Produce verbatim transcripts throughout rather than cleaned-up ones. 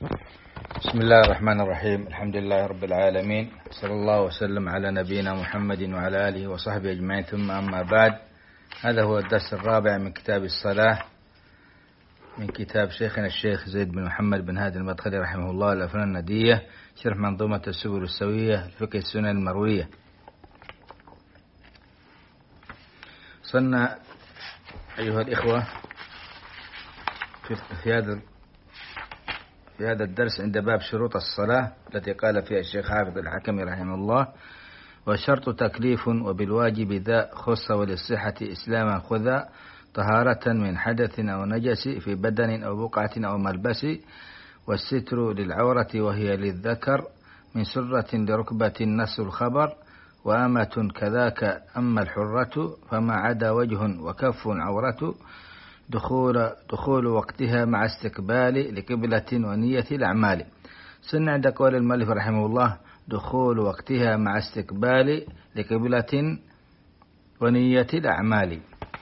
بسم الله الرحمن الرحيم. الحمد لله رب العالمين، صلى الله وسلم على نبينا محمد وعلى آله وصحبه أجمعين، ثم أما بعد. هذا هو الدرس الرابع من كتاب الصلاة، من كتاب شيخنا الشيخ زيد بن محمد بن هادي المدخلي رحمه الله، الأفنان الندية، شرح منظومة السبل السوية، الفقه السنن المروية. وصلنا أيها الإخوة في هذا في هذا الدرس عند باب شروط الصلاة التي قال فيها الشيخ حافظ الحكمي رحمه الله: وشرط تكليف وبالواجب ذا خص وللصحة إسلاما خذا طهارة من حدث أو نجس في بدن أو بقعة أو ملبس، والستر للعورة وهي للذكر من سرة لركبة نص الخبر، وأمة كذاك أما الحرة فما عدا وجه وكف عورة، دخول دخول وقتها مع استقبال لقبلة ونية الأعمال. سنة عند قول المؤلف رحمه الله: دخول وقتها مع استقبال لقبلة ونية الأعمال.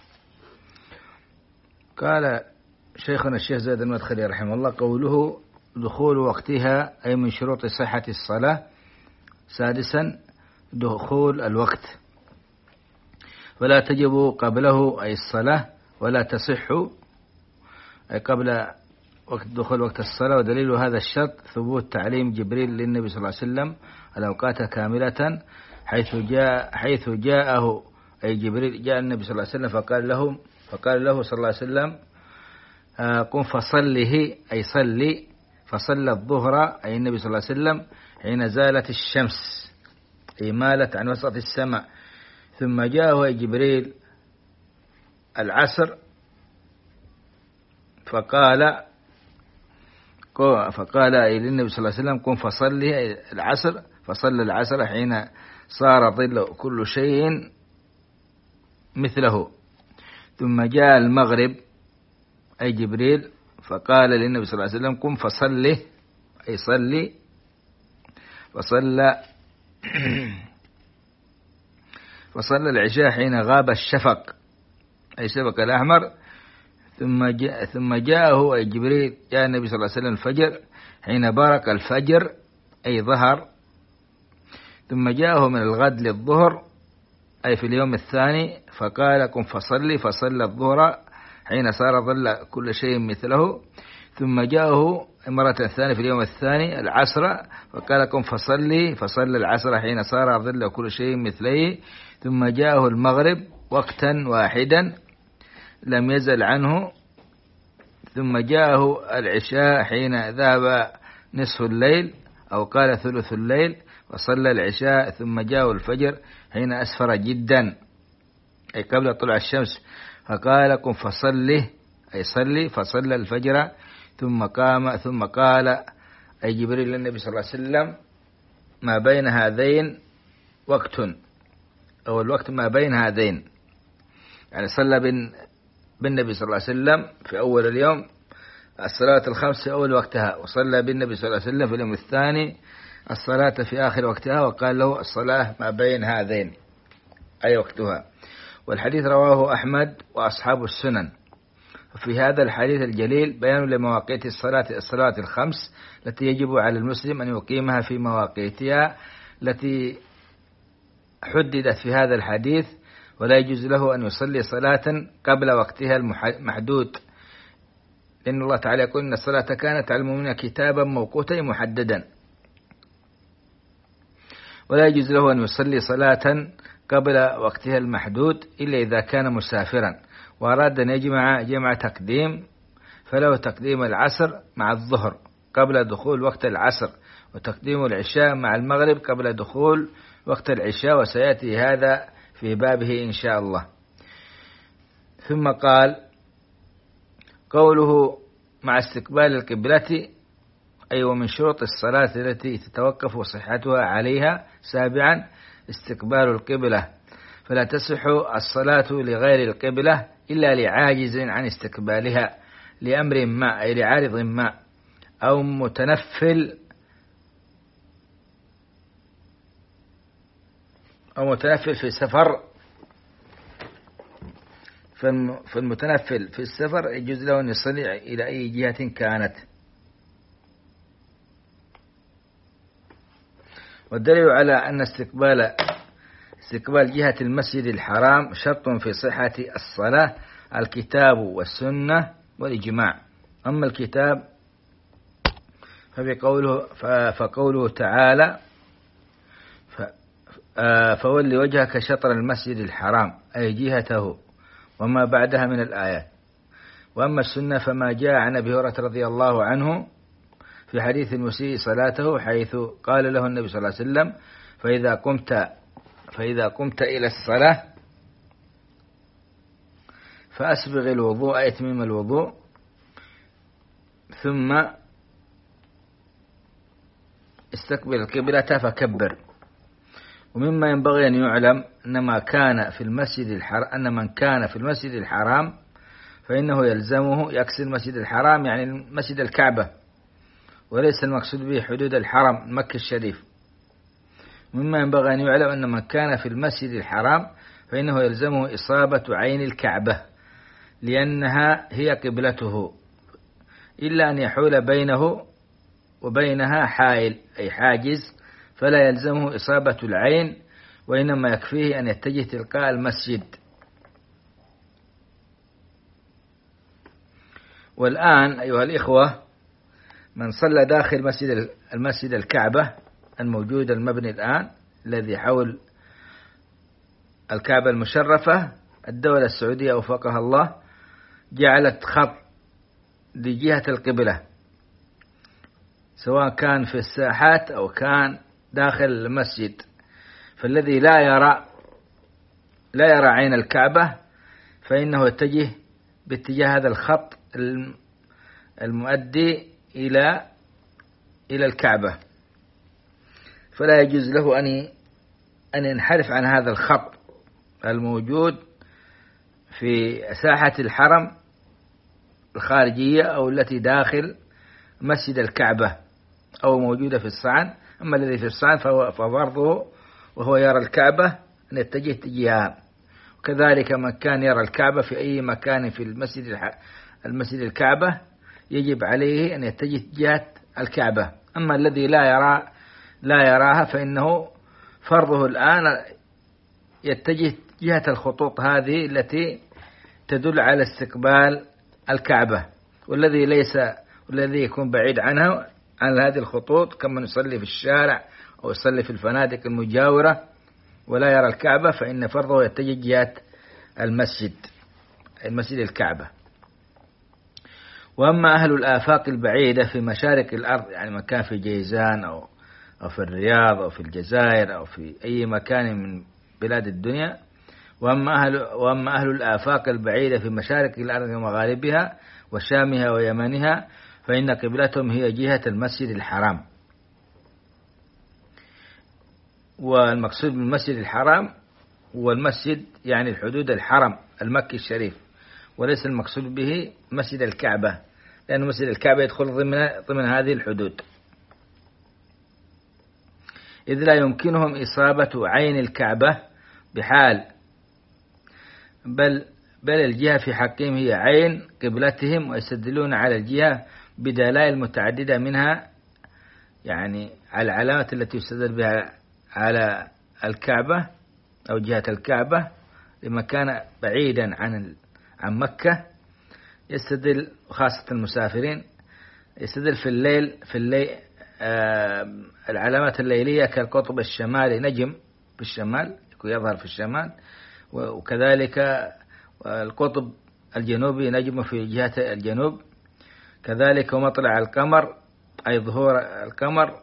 قال شيخنا الشيخ زيد المدخلي رحمه الله: قوله دخول وقتها أي من شروط صحة الصلاة. سادسا دخول الوقت، ولا تجب قبله أي الصلاة، ولا تصح أي قبل وقت دخول وقت الصلاة. ودليل هذا الشرط ثبوت تعليم جبريل للنبي صلى الله عليه وسلم الأوقات كاملة، حيث جاء حيث جاءه أي جبريل جاء النبي صلى الله عليه وسلم فقال له فقال له صلى الله عليه وسلم: قم فصله أي صلي. فصلى الظهر أي النبي صلى الله عليه وسلم حين زالت الشمس أي مالت عن وسط السماء. ثم جاءه أي جبريل العصر فقال فقال للنبي صلى الله عليه وسلم: قم فصلي العصر. فصلى العصر حين صار ظل كل شيء مثله. ثم جاء المغرب أي جبريل فقال للنبي صلى الله عليه وسلم: قم فصلي أي صلي. فصلى فصلى العشاء حين غاب الشفق أي الشفق الأحمر. ثم جاء ثم جاءه أي جبريل جاء النبي صلى الله عليه وسلم الفجر حين بارك الفجر أي ظهر. ثم جاءه من الغد للظهر أي في اليوم الثاني فقال: قم فصلي. فصلى الظهر حين صار ظل كل شيء مثله. ثم جاءه مرة ثانية في اليوم الثاني العصر فقال: قم فصلي. فصلى العصر حين صار ظل كل شيء مثله. ثم جاءه المغرب وقتا واحدا لم يزل عنه. ثم جاءه العشاء حين ذهب نصف الليل أو قال ثلث الليل وصلى العشاء. ثم جاءه الفجر حين أسفر جدا أي قبل طلوع الشمس فقال: قم فصلي أي صلي. فصلى الفجر. ثم قام ثم قال أي جبريل للنبي صلى الله عليه وسلم: ما بين هذين وقت، أو الوقت ما بين هذين، يعني صلى بن بالنبي صلى الله عليه وسلم في أول اليوم الصلاة الخمس في أول وقتها، وصلى بالنبي صلى الله عليه وسلم في اليوم الثاني الصلاة في آخر وقتها، وقال له: الصلاة ما بين هذين أي وقتها. والحديث رواه أحمد وأصحاب السنن. في هذا الحديث الجليل بيان لمواقيت الصلاة الصلاة الخمس التي يجب على المسلم أن يقيمها في مواقيتها التي حددت في هذا الحديث، ولا يجوز له أن يصلي صلاة قبل وقتها المحدود، لأن الله تعالى يقول: إن الصلاة كانت على المؤمنين كتابا موقوتا محددا. ولا يجوز له أن يصلي صلاة قبل وقتها المحدود إلا إذا كان مسافرا وأراد أن يجمع جمع تقديم، فله تقديم العصر مع الظهر قبل دخول وقت العصر، وتقديم العشاء مع المغرب قبل دخول وقت العشاء، وسيأتي هذا في بابه إن شاء الله. ثم قال: قوله مع استقبال القبلة أي ومن شروط الصلاة التي تتوقف صحتها عليها. سابعا استقبال القبلة، فلا تصح الصلاة لغير القبلة إلا لعاجز عن استقبالها لأمر ما أي لعارض ما، أو متنفل أو متنفل في السفر. فالمتنفل في السفر يجوز له أن يصلي إلى أي جهة كانت. والدليل على أن استقبال استقبال جهة المسجد الحرام شرط في صحة الصلاة الكتاب والسنة والإجماع. أما الكتاب فبقوله فقوله تعالى فول وجهك شطر المسجد الحرام أي جهته وما بعدها من الآيات. وأما السنة فما جاء عن أبي هريرة رضي الله عنه في حديث المسيء صلاته، حيث قال له النبي صلى الله عليه وسلم فإذا قمت فإذا قمت إلى الصلاة فأسبغ الوضوء أي أتمم الوضوء، ثم استقبل القبلة فكبر. ومما ينبغي أن يعلم أن ما كان في المسجد الحرام أن من كان في المسجد الحرام فإنه يلزمه يقصد المسجد الحرام يعني مسجد الكعبة، وليس المقصود به حدود الحرم مكة الشريف. مما ينبغي أن يعلم أن من كان في المسجد الحرام فإنه يلزمه إصابة عين الكعبة لأنها هي قبلته، إلا أن يحول بينه وبينها حائل أي حاجز، فلا يلزمه إصابة العين، وإنما يكفيه أن يتجه تلقاء المسجد. والآن أيها الإخوة، من صلى داخل مسجد المسجد الكعبة الموجود المبني الآن الذي حول الكعبة المشرفة، الدولة السعودية وفقها الله جعلت خط لجهة القبلة سواء كان في الساحات أو كان داخل المسجد، فالذي لا يرى لا يرى عين الكعبة فإنه يتجه باتجاه هذا الخط المؤدي إلى إلى الكعبة، فلا يجوز له أن أن ينحرف عن هذا الخط الموجود في ساحة الحرم الخارجية أو التي داخل مسجد الكعبة أو موجودة في الصعن. أما الذي في الصعن ففرضه وهو يرى الكعبة أن يتجه اتجاهها، وكذلك من كان يرى الكعبة في أي مكان في المسجد المسجد الكعبة يجب عليه أن يتجه جهة الكعبة. أما الذي لا يرى لا يراها فإنه فرضه الآن يتجه جهة الخطوط هذه التي تدل على استقبال الكعبة، والذي ليس والذي يكون بعيد عنها عن هذه الخطوط كمن يصلي في الشارع أو يصلي في الفنادق المجاورة ولا يرى الكعبة فإن فرضه يتجه جهة المسجد المسجد الكعبة. وأما أهل الآفاق البعيدة في مشارق الأرض، يعني مكان في جيزان أو أو في الرياض أو في الجزائر أو في أي مكان من بلاد الدنيا، وأما أهل وأما أهل الآفاق البعيدة في مشارق الأرض ومغاربها وشامها ويمنها فإن قبلتهم هي جهة المسجد الحرام. والمقصود بالمسجد الحرام هو المسجد يعني الحدود الحرم المكي الشريف، وليس المقصود به مسجد الكعبة، لأن مسجد الكعبة يدخل ضمن ضمن هذه الحدود، إذ لا يمكنهم إصابة عين الكعبة بحال، بل بل الجهة في حقهم هي عين قبلتهم، ويستدلون على الجهة بدلائل متعددة، منها يعني على العلامات التي يستدل بها على الكعبة أو جهة الكعبة لما كان بعيدا عن عن مكة، يستدل خاصة المسافرين، يستدل في الليل في الليل آه العلامات الليلية كالقطب الشمالي نجم في الشمال يظهر في الشمال، وكذلك القطب الجنوبي نجم في جهة الجنوب، كذلك ومطلع القمر أي ظهور القمر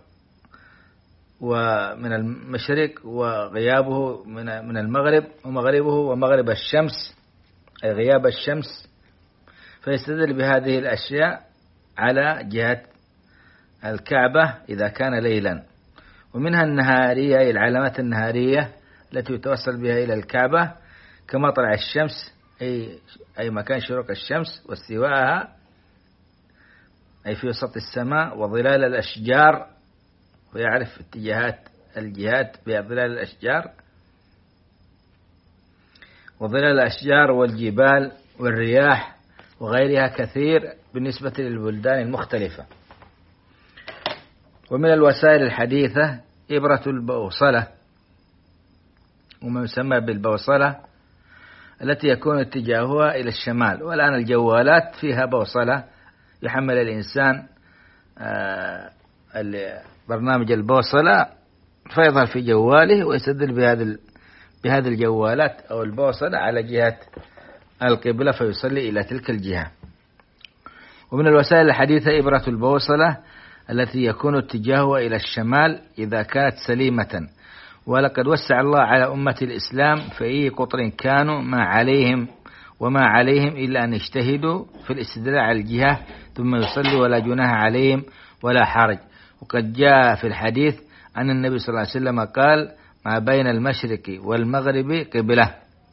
ومن المشرق وغيابه من من المغرب، ومغربه ومغرب الشمس أي غياب الشمس، فيستدل بهذه الأشياء على جهة الكعبة إذا كان ليلا. ومنها النهارية أي العلامات النهارية التي يتوصل بها إلى الكعبة كمطلع الشمس أي أي مكان شروق الشمس، واستواءها أي في وسط السماء، وظلال الأشجار ويعرف اتجاهات الجهات بظلال الأشجار، وظلال الأشجار والجبال والرياح وغيرها كثير بالنسبة للبلدان المختلفة. ومن الوسائل الحديثة إبرة البوصلة، وما يسمى بالبوصلة التي يكون اتجاهها إلى الشمال. والآن الجوالات فيها بوصلة، يحمل الإنسان برنامج البوصلة فيظهر في جواله ويستدل بهذه بهذه الجوالات أو البوصلة على جهة القبلة فيصلي إلى تلك الجهة. ومن الوسائل الحديثة إبرة البوصلة التي يكون اتجاهها إلى الشمال إذا كانت سليمة. ولقد وسع الله على أمة الإسلام في أي قطر كانوا ما عليهم وما عليهم إلا أن يجتهدوا في الاستدلال على الجهة ثم يصلوا ولا جناح عليهم ولا حرج. وقد جاء في الحديث أن النبي صلى الله عليه وسلم قال: ما بين المشرق والمغرب قبلة،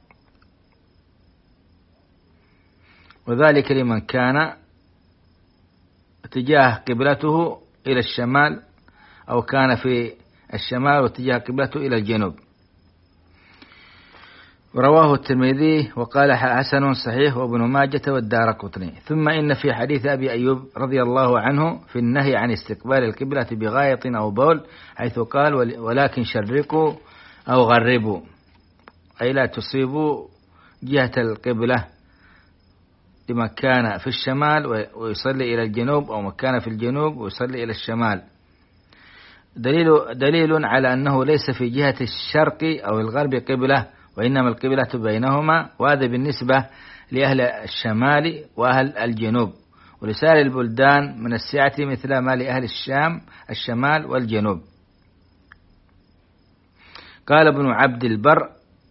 وذلك لمن كان اتجاه قبلته إلى الشمال أو كان في الشمال واتجاه قبلته إلى الجنوب. رواه الترمذي وقال حسن صحيح وابن ماجة والدارقطني. ثم إن في حديث أبي أيوب رضي الله عنه في النهي عن استقبال القبلة بغاية أو بول، حيث قال: ولكن شرقوا أو غربوا، أي لا تصيبوا جهة القبلة لمن كان في الشمال ويصلي إلى الجنوب، أو من كان في الجنوب ويصلي إلى الشمال. دليل دليل على أنه ليس في جهة الشرق أو الغرب قبلة، وإنما القبلة بينهما، وهذا بالنسبة لأهل الشمال وأهل الجنوب. ولسائر البلدان من السعة مثل ما لأهل الشام الشمال والجنوب. قال ابن عبد البر: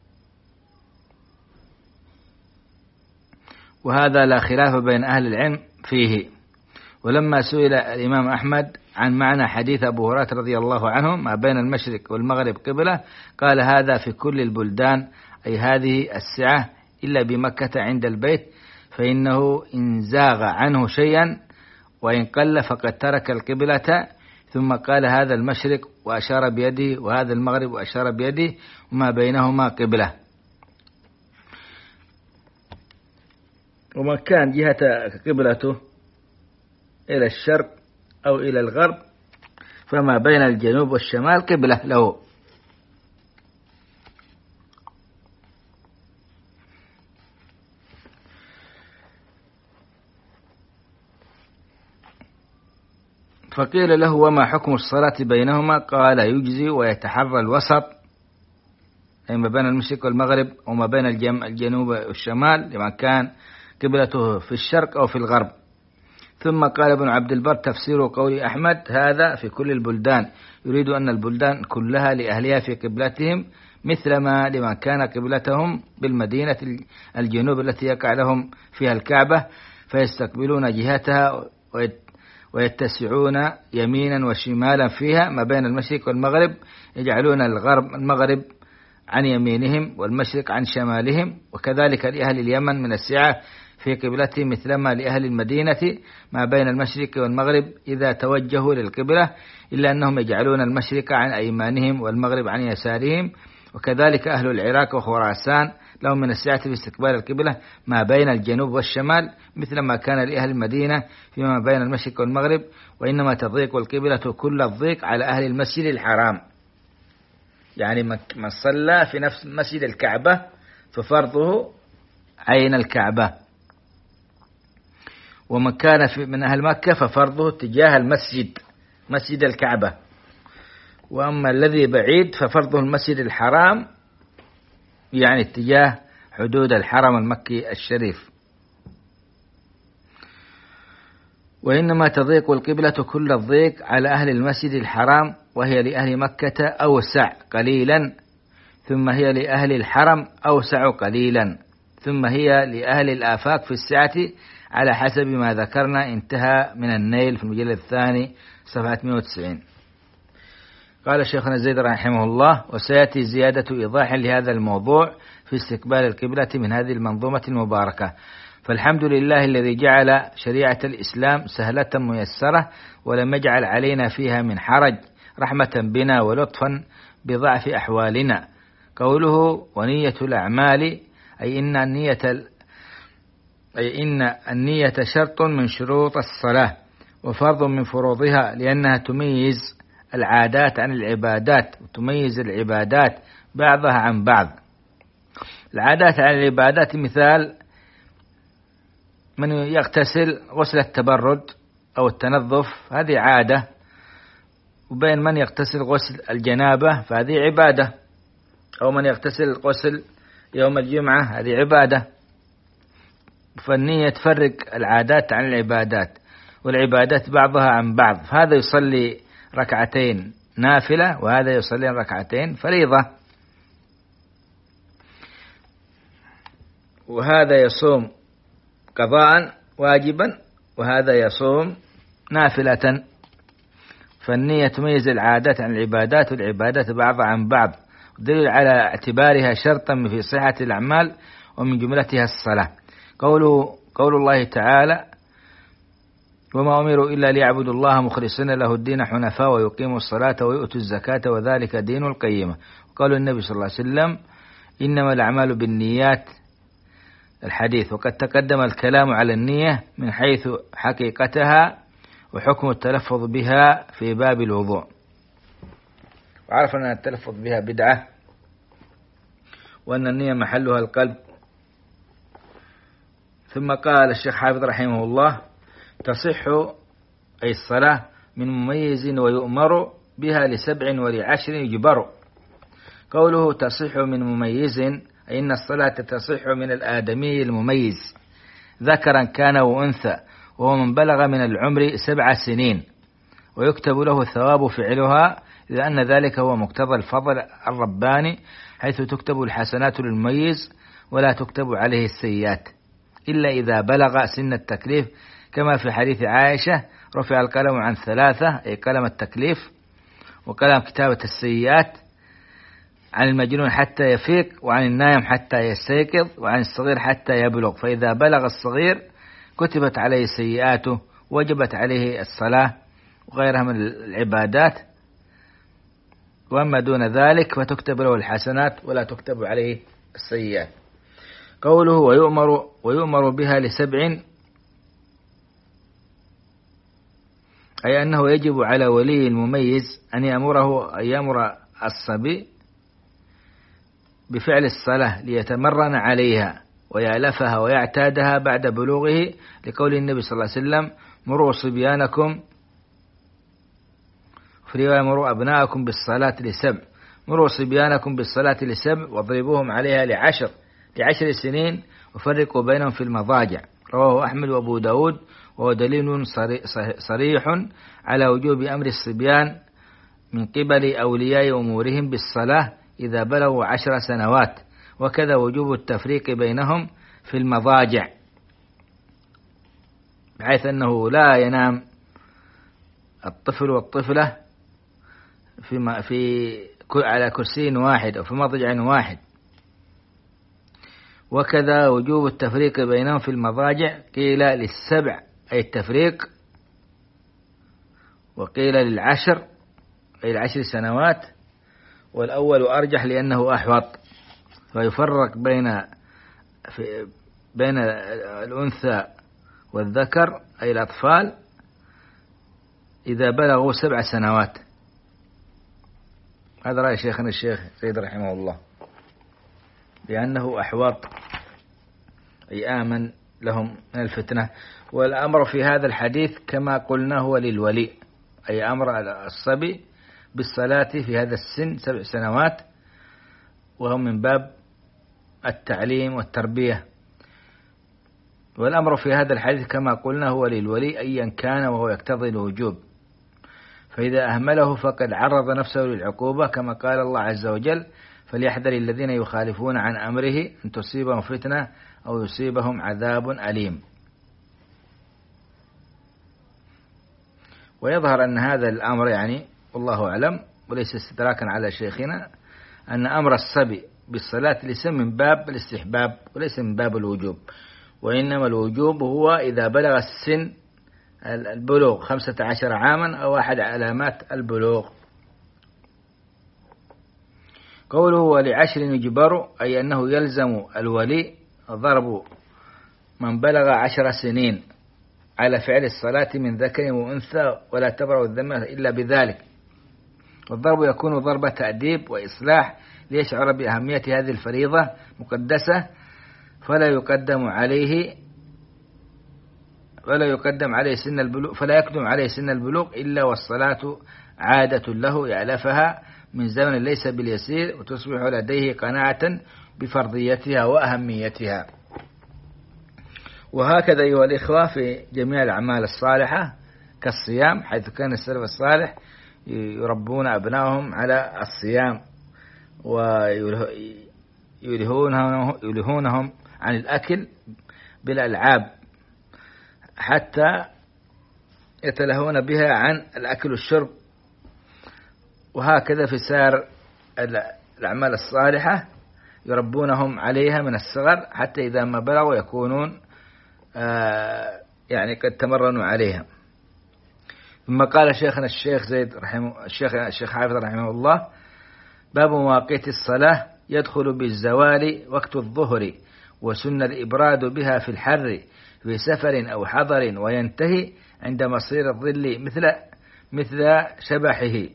وهذا لا خلاف بين أهل العلم فيه. ولما سئل الإمام أحمد عن معنى حديث أبو هريرة رضي الله عنه ما بين المشرق والمغرب قبلة، قال: هذا في كل البلدان، أي هذه السعة إلا بمكة عند البيت، فإنه إن زاغ عنه شيئا وإن قل فقد ترك القبلة. ثم قال: هذا المشرق وأشار بيده، وهذا المغرب وأشار بيده، وما بينهما قبلة. ومن كان جهة قبلته إلى الشرق أو إلى الغرب فما بين الجنوب والشمال قبلة له. فقيل له: وما حكم الصلاة بينهما؟ قال: يجزي ويتحرى الوسط، أي ما بين المشرق والمغرب وما بين الجنوب والشمال لمن كان قبلته في الشرق أو في الغرب. ثم قال ابن عبد البر: تفسير قول أحمد هذا في كل البلدان، يريد أن البلدان كلها لأهلها في قبلتهم، مثلما لمن كان قبلتهم بالمدينة الجنوب التي يقع لهم فيها الكعبة، فيستقبلون جهتها ويتسعون يمينا وشمالا فيها ما بين المشرق والمغرب، يجعلون الغرب المغرب عن يمينهم والمشرق عن شمالهم. وكذلك لأهل اليمن من السعة في قبلتهم مثلما لأهل المدينة ما بين المشرق والمغرب إذا توجهوا للقبلة، إلا أنهم يجعلون المشرق عن أيمانهم والمغرب عن يسارهم. وكذلك أهل العراق وخراسان لهم من السعة في استقبال القبلة ما بين الجنوب والشمال، مثل ما كان لأهل المدينة فيما بين المشرق والمغرب. وإنما تضيق القبلة كل الضيق على أهل المسجد الحرام، يعني من صلى في نفس مسجد الكعبة ففرضه عين الكعبة، ومن كان في من أهل مكة ففرضه تجاه المسجد مسجد الكعبة. وأما الذي بعيد ففرضه المسجد الحرام، يعني اتجاه حدود الحرم المكي الشريف. وإنما تضيق القبلة كل الضيق على أهل المسجد الحرام، وهي لأهل مكة أوسع قليلا، ثم هي لأهل الحرم أوسع قليلا، ثم هي لأهل الآفاق في السعة على حسب ما ذكرنا. انتهى من النيل في المجلد الثاني صفحة مئة وتسعين. قال شيخنا زيد رحمه الله: وسيأتي زيادة إيضاح لهذا الموضوع في استقبال القبلة من هذه المنظومة المباركة. فالحمد لله الذي جعل شريعة الإسلام سهلة ميسرة، ولم يجعل علينا فيها من حرج، رحمة بنا ولطفا بضعف أحوالنا. قوله: ونية الأعمال، أي إن النية أي إن النية شرط من شروط الصلاة وفرض من فروضها، لأنها تميز العادات عن العبادات وتميز العبادات بعضها عن بعض. العادات عن العبادات مثال من يغتسل غسل التبرد أو التنظف، هذه عادة، وبين من يغتسل غسل الجنابة فهذه عبادة، أو من يغتسل غسل يوم الجمعة هذه عبادة. فالنية تفرق العادات عن العبادات، والعبادات بعضها عن بعض، هذا يصلي ركعتين نافلة وهذا يصلي ركعتين فريضة، وهذا يصوم قضاء واجبا وهذا يصوم نافلة. فالنية تميز العادات عن العبادات، والعبادات بعضها عن بعض، دليل على اعتبارها شرطا في صحة الأعمال ومن جملتها الصلاة. قوله قول الله تعالى: وما أمروا إلا ليعبدوا الله مخلصين له الدين حنفاء ويقيموا الصلاة ويؤتوا الزكاة وذلك دين القيمة. وقال النبي صلى الله عليه وسلم: إنما الأعمال بالنيات، الحديث. وقد تقدم الكلام على النية من حيث حقيقتها وحكم التلفظ بها في باب الوضوء، وعرفنا أن التلفظ بها بدعة، وأن النية محلها القلب. ثم قال الشيخ حافظ رحمه الله: تصح أي الصلاة من مميز ويؤمر بها لسبع ولعشر يجبر. قوله تصح من مميز أي إن الصلاة تصح من الآدمي المميز ذكرا كان وأنثى، وهو من بلغ من العمر سبع سنين، ويكتب له الثواب فعلها، لأن ذلك هو مقتضى الفضل الرباني، حيث تكتب الحسنات للمميز ولا تكتب عليه السيئات إلا إذا بلغ سن التكليف، كما في حديث عائشة: رفع القلم عن ثلاثة، أي قلم التكليف وقلم كتابة السيئات، عن المجنون حتى يفيق، وعن النائم حتى يستيقظ، وعن الصغير حتى يبلغ، فإذا بلغ الصغير كتبت عليه سيئاته، وجبت عليه الصلاة وغيرها من العبادات، وأما دون ذلك فتكتب له الحسنات ولا تكتب عليه السيئات. قوله ويؤمر ويؤمر بها لسبع، أي أنه يجب على ولي المميز أن يأمره أن يأمر الصبي بفعل الصلاة ليتمرن عليها ويألفها ويعتادها بعد بلوغه، لقول النبي صلى الله عليه وسلم: مروا صبيانكم، في رواية: مروا أبناءكم بالصلاة لسبع، مروا صبيانكم بالصلاة لسبع واضربوهم عليها لعشر لعشر سنين وفرقوا بينهم في المضاجع. رواه أحمد وأبو داود، وهو دليل صريح على وجوب أمر الصبيان من قبل أولياء أمورهم بالصلاة إذا بلغوا عشر سنوات، وكذا وجوب التفريق بينهم في المضاجع، بحيث أنه لا ينام الطفل والطفلة في في على كرسي واحد أو في مضجع واحد. وكذا وجوب التفريق بينهم في المضاجع، قيل للسبع أي التفريق، وقيل للعشر أي العشر سنوات، والأول أرجح لأنه أحوط، فيفرق بين في بين الأنثى والذكر أي الأطفال إذا بلغوا سبع سنوات. هذا رأي شيخنا الشيخ سيد رحمه الله، لأنه أحوط أي آمن لهم من الفتنة. والأمر في هذا الحديث كما قلنا هو للولي، أي أمر الصبي بالصلاة في هذا السن سبع سنوات، وهم من باب التعليم والتربية. والأمر في هذا الحديث كما قلنا هو للولي أيا كان، وهو يقتضي الوجوب، فإذا أهمله فقد عرض نفسه للعقوبة، كما قال الله عز وجل: فليحذر الذين يخالفون عن أمره أن تصيبهم فتنة أو يصيبهم عذاب أليم. ويظهر أن هذا الأمر يعني والله أعلم وليس استدراكا على شيخنا، أن أمر الصبي بالصلاة ليس من باب الاستحباب وليس من باب الوجوب، وإنما الوجوب هو إذا بلغ السن البلوغ خمسة عشر عاما أو أحد علامات البلوغ. قوله ولعشر يجبر، أي أنه يلزم الولي ضرب من بلغ عشر سنين على فعل الصلاة من ذكر وأنثى، ولا تبرأ الذمة إلا بذلك. والضرب يكون ضرب تأديب وإصلاح ليشعر بأهمية هذه الفريضة مقدسة، فلا يقدم عليه فلا يقدم عليه سن البلوغ فلا يقدم عليه سن البلوغ إلا والصلاة عادة له يألفها من زمن ليس باليسير، وتصبح لديه قناعة بفرضيتها وأهميتها. وهكذا أيها الإخوة في جميع الأعمال الصالحة كالصيام، حيث كان السلف الصالح يربون أبنائهم على الصيام ويلهونهم عن الأكل بالألعاب حتى يتلهون بها عن الأكل والشرب. وهكذا في سائر الأعمال الصالحة يربونهم عليها من الصغر حتى إذا ما بلغوا يكونون آه يعني قد تمرنوا عليها. ثم قال شيخنا الشيخ زيد رحمه الشيخ الشيخ حافظ رحمه الله: باب مواقيت الصلاة يدخل بالزوال وقت الظهر، وسن الإبراد بها في الحر في سفر أو حضر، وينتهي عند مصير الظل مثل مثل شبحه.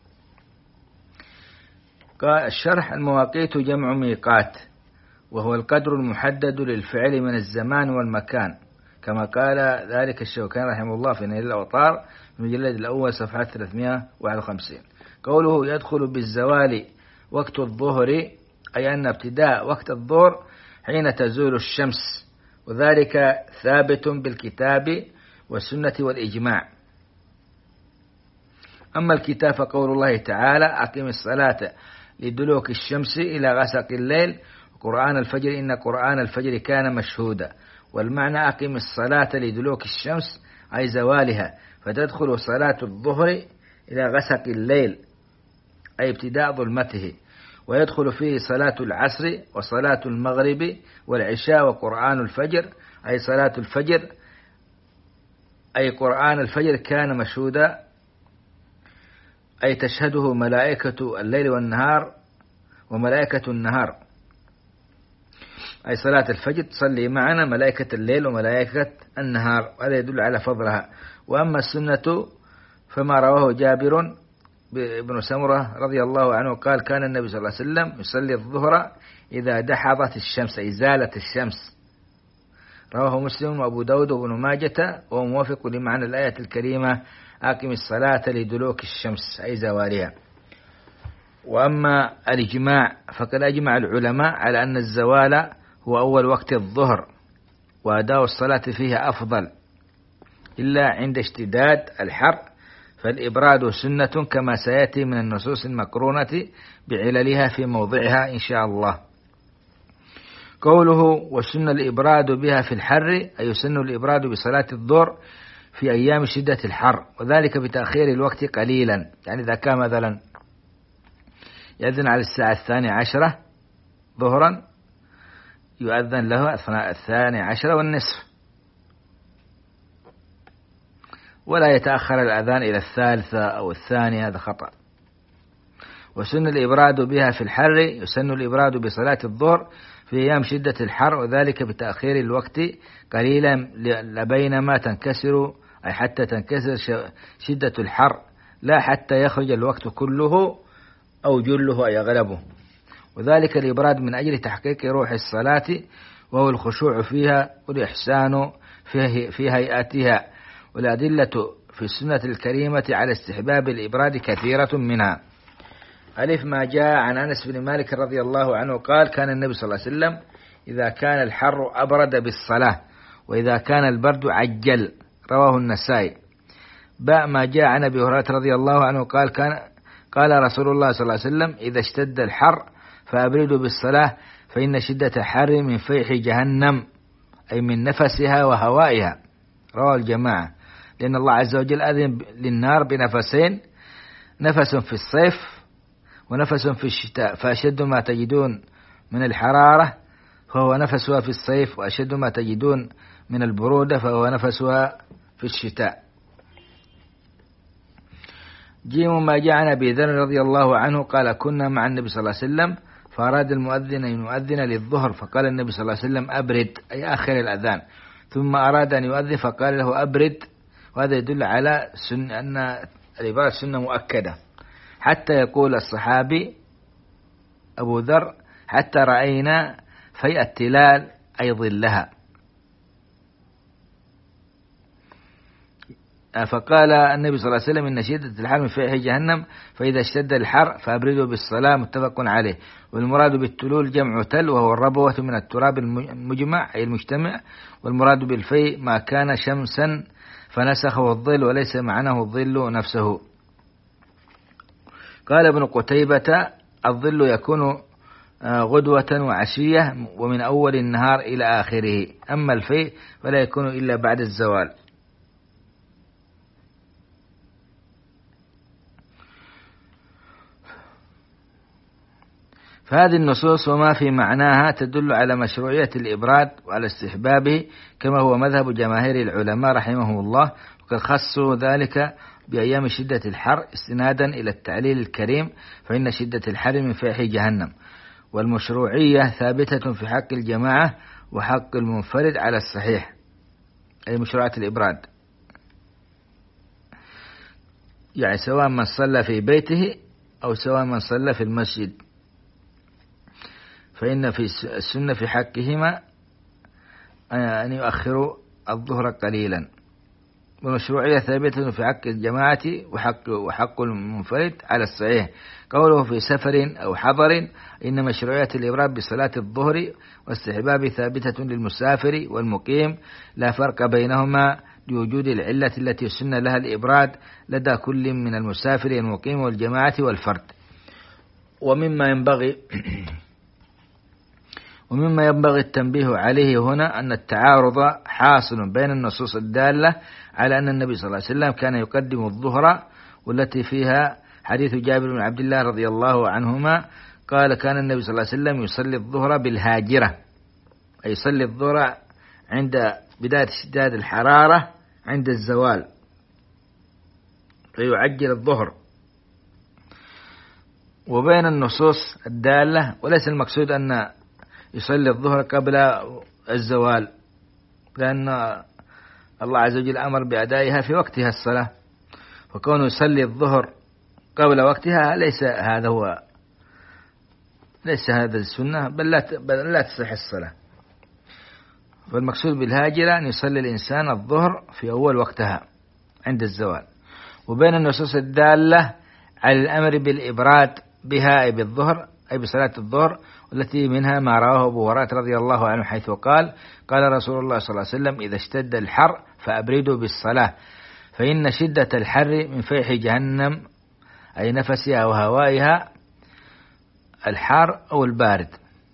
قال الشرح: المواقيت جمع ميقات، وهو القدر المحدد للفعل من الزمان والمكان، كما قال ذلك الشوكاني رحمه الله في نيل الأوطار في المجلد الأول صفحة ثلاثمائة وواحد وخمسين. قوله يدخل بالزوال وقت الظهر، أي أن ابتداء وقت الظهر حين تزول الشمس، وذلك ثابت بالكتاب والسنة والإجماع. أما الكتاب فقول الله تعالى: أقم الصلاة لدلوك الشمس إلى غسق الليل قرآن الفجر إن قرآن الفجر كان مشهودا. والمعنى أقم الصلاة لدلوك الشمس أي زوالها، فتدخل صلاة الظهر إلى غسق الليل أي ابتداء ظلمته، ويدخل فيه صلاة العصر وصلاة المغرب والعشاء وقرآن الفجر أي صلاة الفجر أي قرآن الفجر كان مشهودا أي تشهده ملائكة الليل والنهار وملائكة النهار، أي صلاة الفجر تصلي معنا ملائكة الليل وملائكة النهار، وهذا يدل على فضلها. وأما السنة فما رواه جابر بن سمرة رضي الله عنه قال: كان النبي صلى الله عليه وسلم يصلي الظهر إذا دحضت الشمس أي زالت الشمس. رواه مسلم وأبو داود وابن ماجة، وهو موافق لمعنى الآية الكريمة: أقم الصلاة لدلوك الشمس أي زوالها. وأما الإجماع فقد أجمع العلماء على أن الزوال هو أول وقت الظهر، وأداء الصلاة فيها أفضل، إلا عند اشتداد الحر فالإبراد سنة كما سيأتي من النصوص المقرونة بعللها في موضعها إن شاء الله. قوله وسن الإبراد بها في الحر أي يسن الإبراد بصلاة الظهر في أيام شدة الحر، وذلك بتأخير الوقت قليلا. يعني إذا كان مثلا يأذن على الساعة الثانية عشرة ظهرا يؤذن له أثناء الثانية عشرة والنصف، ولا يتأخر الأذان إلى الثالثة أو الثانية، هذا خطأ. وسن الإبراد بها في الحر يسن الإبراد بصلاة الظهر في أيام شدة الحر، وذلك بتأخير الوقت قليلا لبينما تنكسر أي حتى تنكسر شدة الحر، لا حتى يخرج الوقت كله أو جله أي أغلبه. وذلك الإبراد من أجل تحقيق روح الصلاة، وهو الخشوع فيها والإحسان في هيئاتها. والأدلة في السنة الكريمة على استحباب الإبراد كثيرة منها. ألف ما جاء عن أنس بن مالك رضي الله عنه قال: كان النبي صلى الله عليه وسلم إذا كان الحر أبرد بالصلاة، وإذا كان البرد عجل. رواه النسائي. باء ما جاء عن أبي هريرة رضي الله عنه قال: كان قال رسول الله صلى الله عليه وسلم: إذا اشتد الحر فأبردوا بالصلاة فإن شدة الحر من فيح جهنم أي من نفسها وهوائها. رواه الجماعة. لأن الله عز وجل أذن للنار بنفسين: نفس في الصيف ونفس في الشتاء، فأشد ما تجدون من الحرارة فهو نفسها في الصيف، وأشد ما تجدون من البرودة فهو نفسها في الشتاء. جيم ما جاء عن أبي ذر رضي الله عنه قال: كنا مع النبي صلى الله عليه وسلم فأراد المؤذن أن يؤذن للظهر، فقال النبي صلى الله عليه وسلم: أبرد أي آخر الأذان. ثم أراد أن يؤذن فقال له: أبرد. وهذا يدل على سن أن الإبراد سنة مؤكدة حتى يقول الصحابي أبو ذر حتى رأينا في التلال أي ظلها. فقال النبي صلى الله عليه وسلم إن شدة الحر من فيح جهنم فإذا اشتد الحر فأبردوا بالصلاة، متفق عليه. والمراد بالتلول جمع تل وهو الربوة من التراب المجمع أي المجتمع، والمراد بالفيء ما كان شمسا فنسخه الظل وليس معناه الظل نفسه. قال ابن قتيبة الظل يكون غدوة وعشية ومن أول النهار إلى آخره، أما الفيء فلا يكون إلا بعد الزوال. فهذه النصوص وما في معناها تدل على مشروعية الإبراد وعلى استحبابه كما هو مذهب جماهير العلماء رحمهم الله، وقد خصوا ذلك بأيام شدة الحر استنادا إلى التعليل الكريم فإن شدة الحر من فيح جهنم. والمشروعية ثابتة في حق الجماعة وحق المنفرد على الصحيح، أي مشروعة الإبراد، يعني سواء من صلى في بيته أو سواء من صلى في المسجد، فإن في السنة في حقهما أن يؤخروا الظهر قليلا. والمشروعية ثابتة في حق الجماعة وحق, وحق المنفرد على الصحيح. قوله في سفر أو حضر إن مشروعية الإبراد بصلاة الظهر واستحباب ثابتة للمسافر والمقيم، لا فرق بينهما لوجود العلة التي سن لها الإبراد لدى كل من المسافر والمقيم والجماعة والفرد. ومما ينبغي ومما ينبغي التنبيه عليه هنا أن التعارض حاصل بين النصوص الدالة على أن النبي صلى الله عليه وسلم كان يقدم الظهر، والتي فيها حديث جابر بن عبد الله رضي الله عنهما قال كان النبي صلى الله عليه وسلم يصلي الظهر بالهاجرة، أي يصلي الظهر عند بداية اشتداد الحرارة عند الزوال فيعجل الظهر. وبين النصوص الدالة وليس المقصود أن يصلي الظهر قبل الزوال، لأن الله عز وجل أمر بأدائها في وقتها الصلاة، فكونه يصلي الظهر قبل وقتها ليس هذا هو ليس هذا السنة، بل لا بل لا تصح الصلاة. فالمقصود بالهاجرة أن يصلي الإنسان الظهر في أول وقتها عند الزوال. وبين النصوص الدالة على الأمر بالإبراد بها أي بالظهر أي بصلاة الظهر، والتي منها ما رواه أبو هريرة رضي الله عنه حيث قال قال رسول الله صلى الله عليه وسلم إذا اشتد الحر فأبردوا بالصلاة فإن شدة الحر من فيح جهنم، أي نفسها وهوائها الحار أو البارد.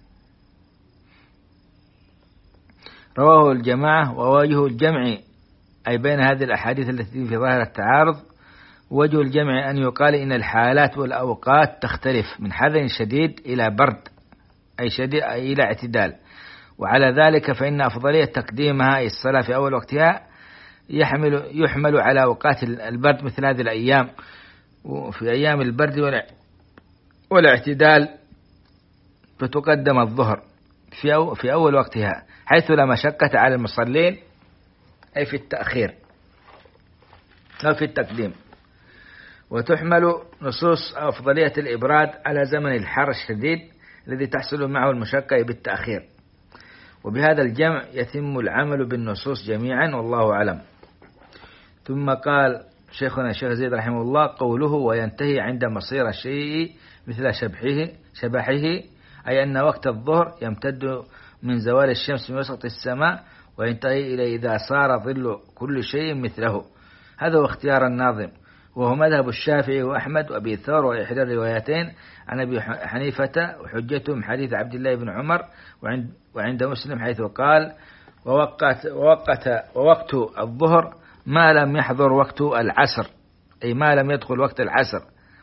رواه الجماعة. ووجه الجمع أي بين هذه الأحاديث التي في ظاهر التعارض، وجه الجمع أن يقال إن الحالات والأوقات تختلف من حر شديد إلى برد أي شديد أي إلى اعتدال، وعلى ذلك فإن أفضلية تقديمها أي الصلاة في أول وقتها يحمل يحمل على أوقات البرد مثل هذه الأيام، وفي أيام البرد والاعتدال فتقدم الظهر في أو في أول وقتها حيث لا مشقة على المصلين أي في التأخير أو في التقديم. وتحمل نصوص أفضلية الإبراد على زمن الحر الشديد الذي تحصل معه المشقة بالتأخير. وبهذا الجمع يتم العمل بالنصوص جميعا والله أعلم. ثم قال شيخنا الشيخ زيد رحمه الله قوله وينتهي عند مصير الشيء مثل شبحه شبحه أي أن وقت الظهر يمتد من زوال الشمس من وسط السماء وينتهي إلى إذا صار ظل كل شيء مثله. هذا هو اختيار الناظم، وهو مذهب الشافعي وأحمد وأبي ثور وإحدى الروايتين عن أبي حنيفة، وحجتهم حديث عبد الله بن عمر وعند, وعند مسلم حيث قال ووقت, ووقت, ووقت الظهر ما لم يحضر وقت العصر أي ما لم يدخل وقت العصر.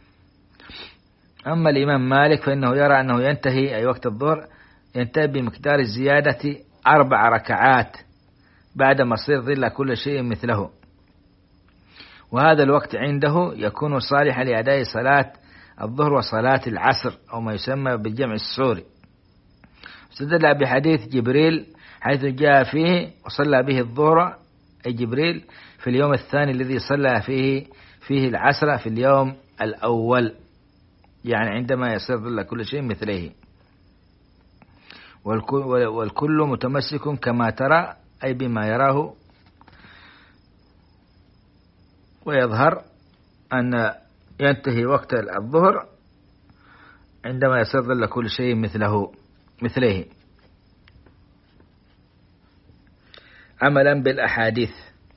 أما الإمام مالك فإنه يرى أنه ينتهي أي وقت الظهر ينتهي بمقدار الزيادة أربع ركعات بعد مصير ظل كل شيء مثله، وهذا الوقت عنده يكون صالحا لأداء صلاة الظهر وصلاة العصر أو ما يسمى بالجمع السوري. استدل بحديث جبريل حيث جاء فيه وصلى به الظهر أي جبريل في اليوم الثاني الذي صلى فيه فيه العصر في اليوم الأول يعني عندما يصير ظل كل شيء مثليه. والكل متمسك كما ترى، أي بما يراه، ويظهر أن ينتهي وقت الظهر عندما يصير ظل كل شيء مثله مثليه، عملا بالأحاديث.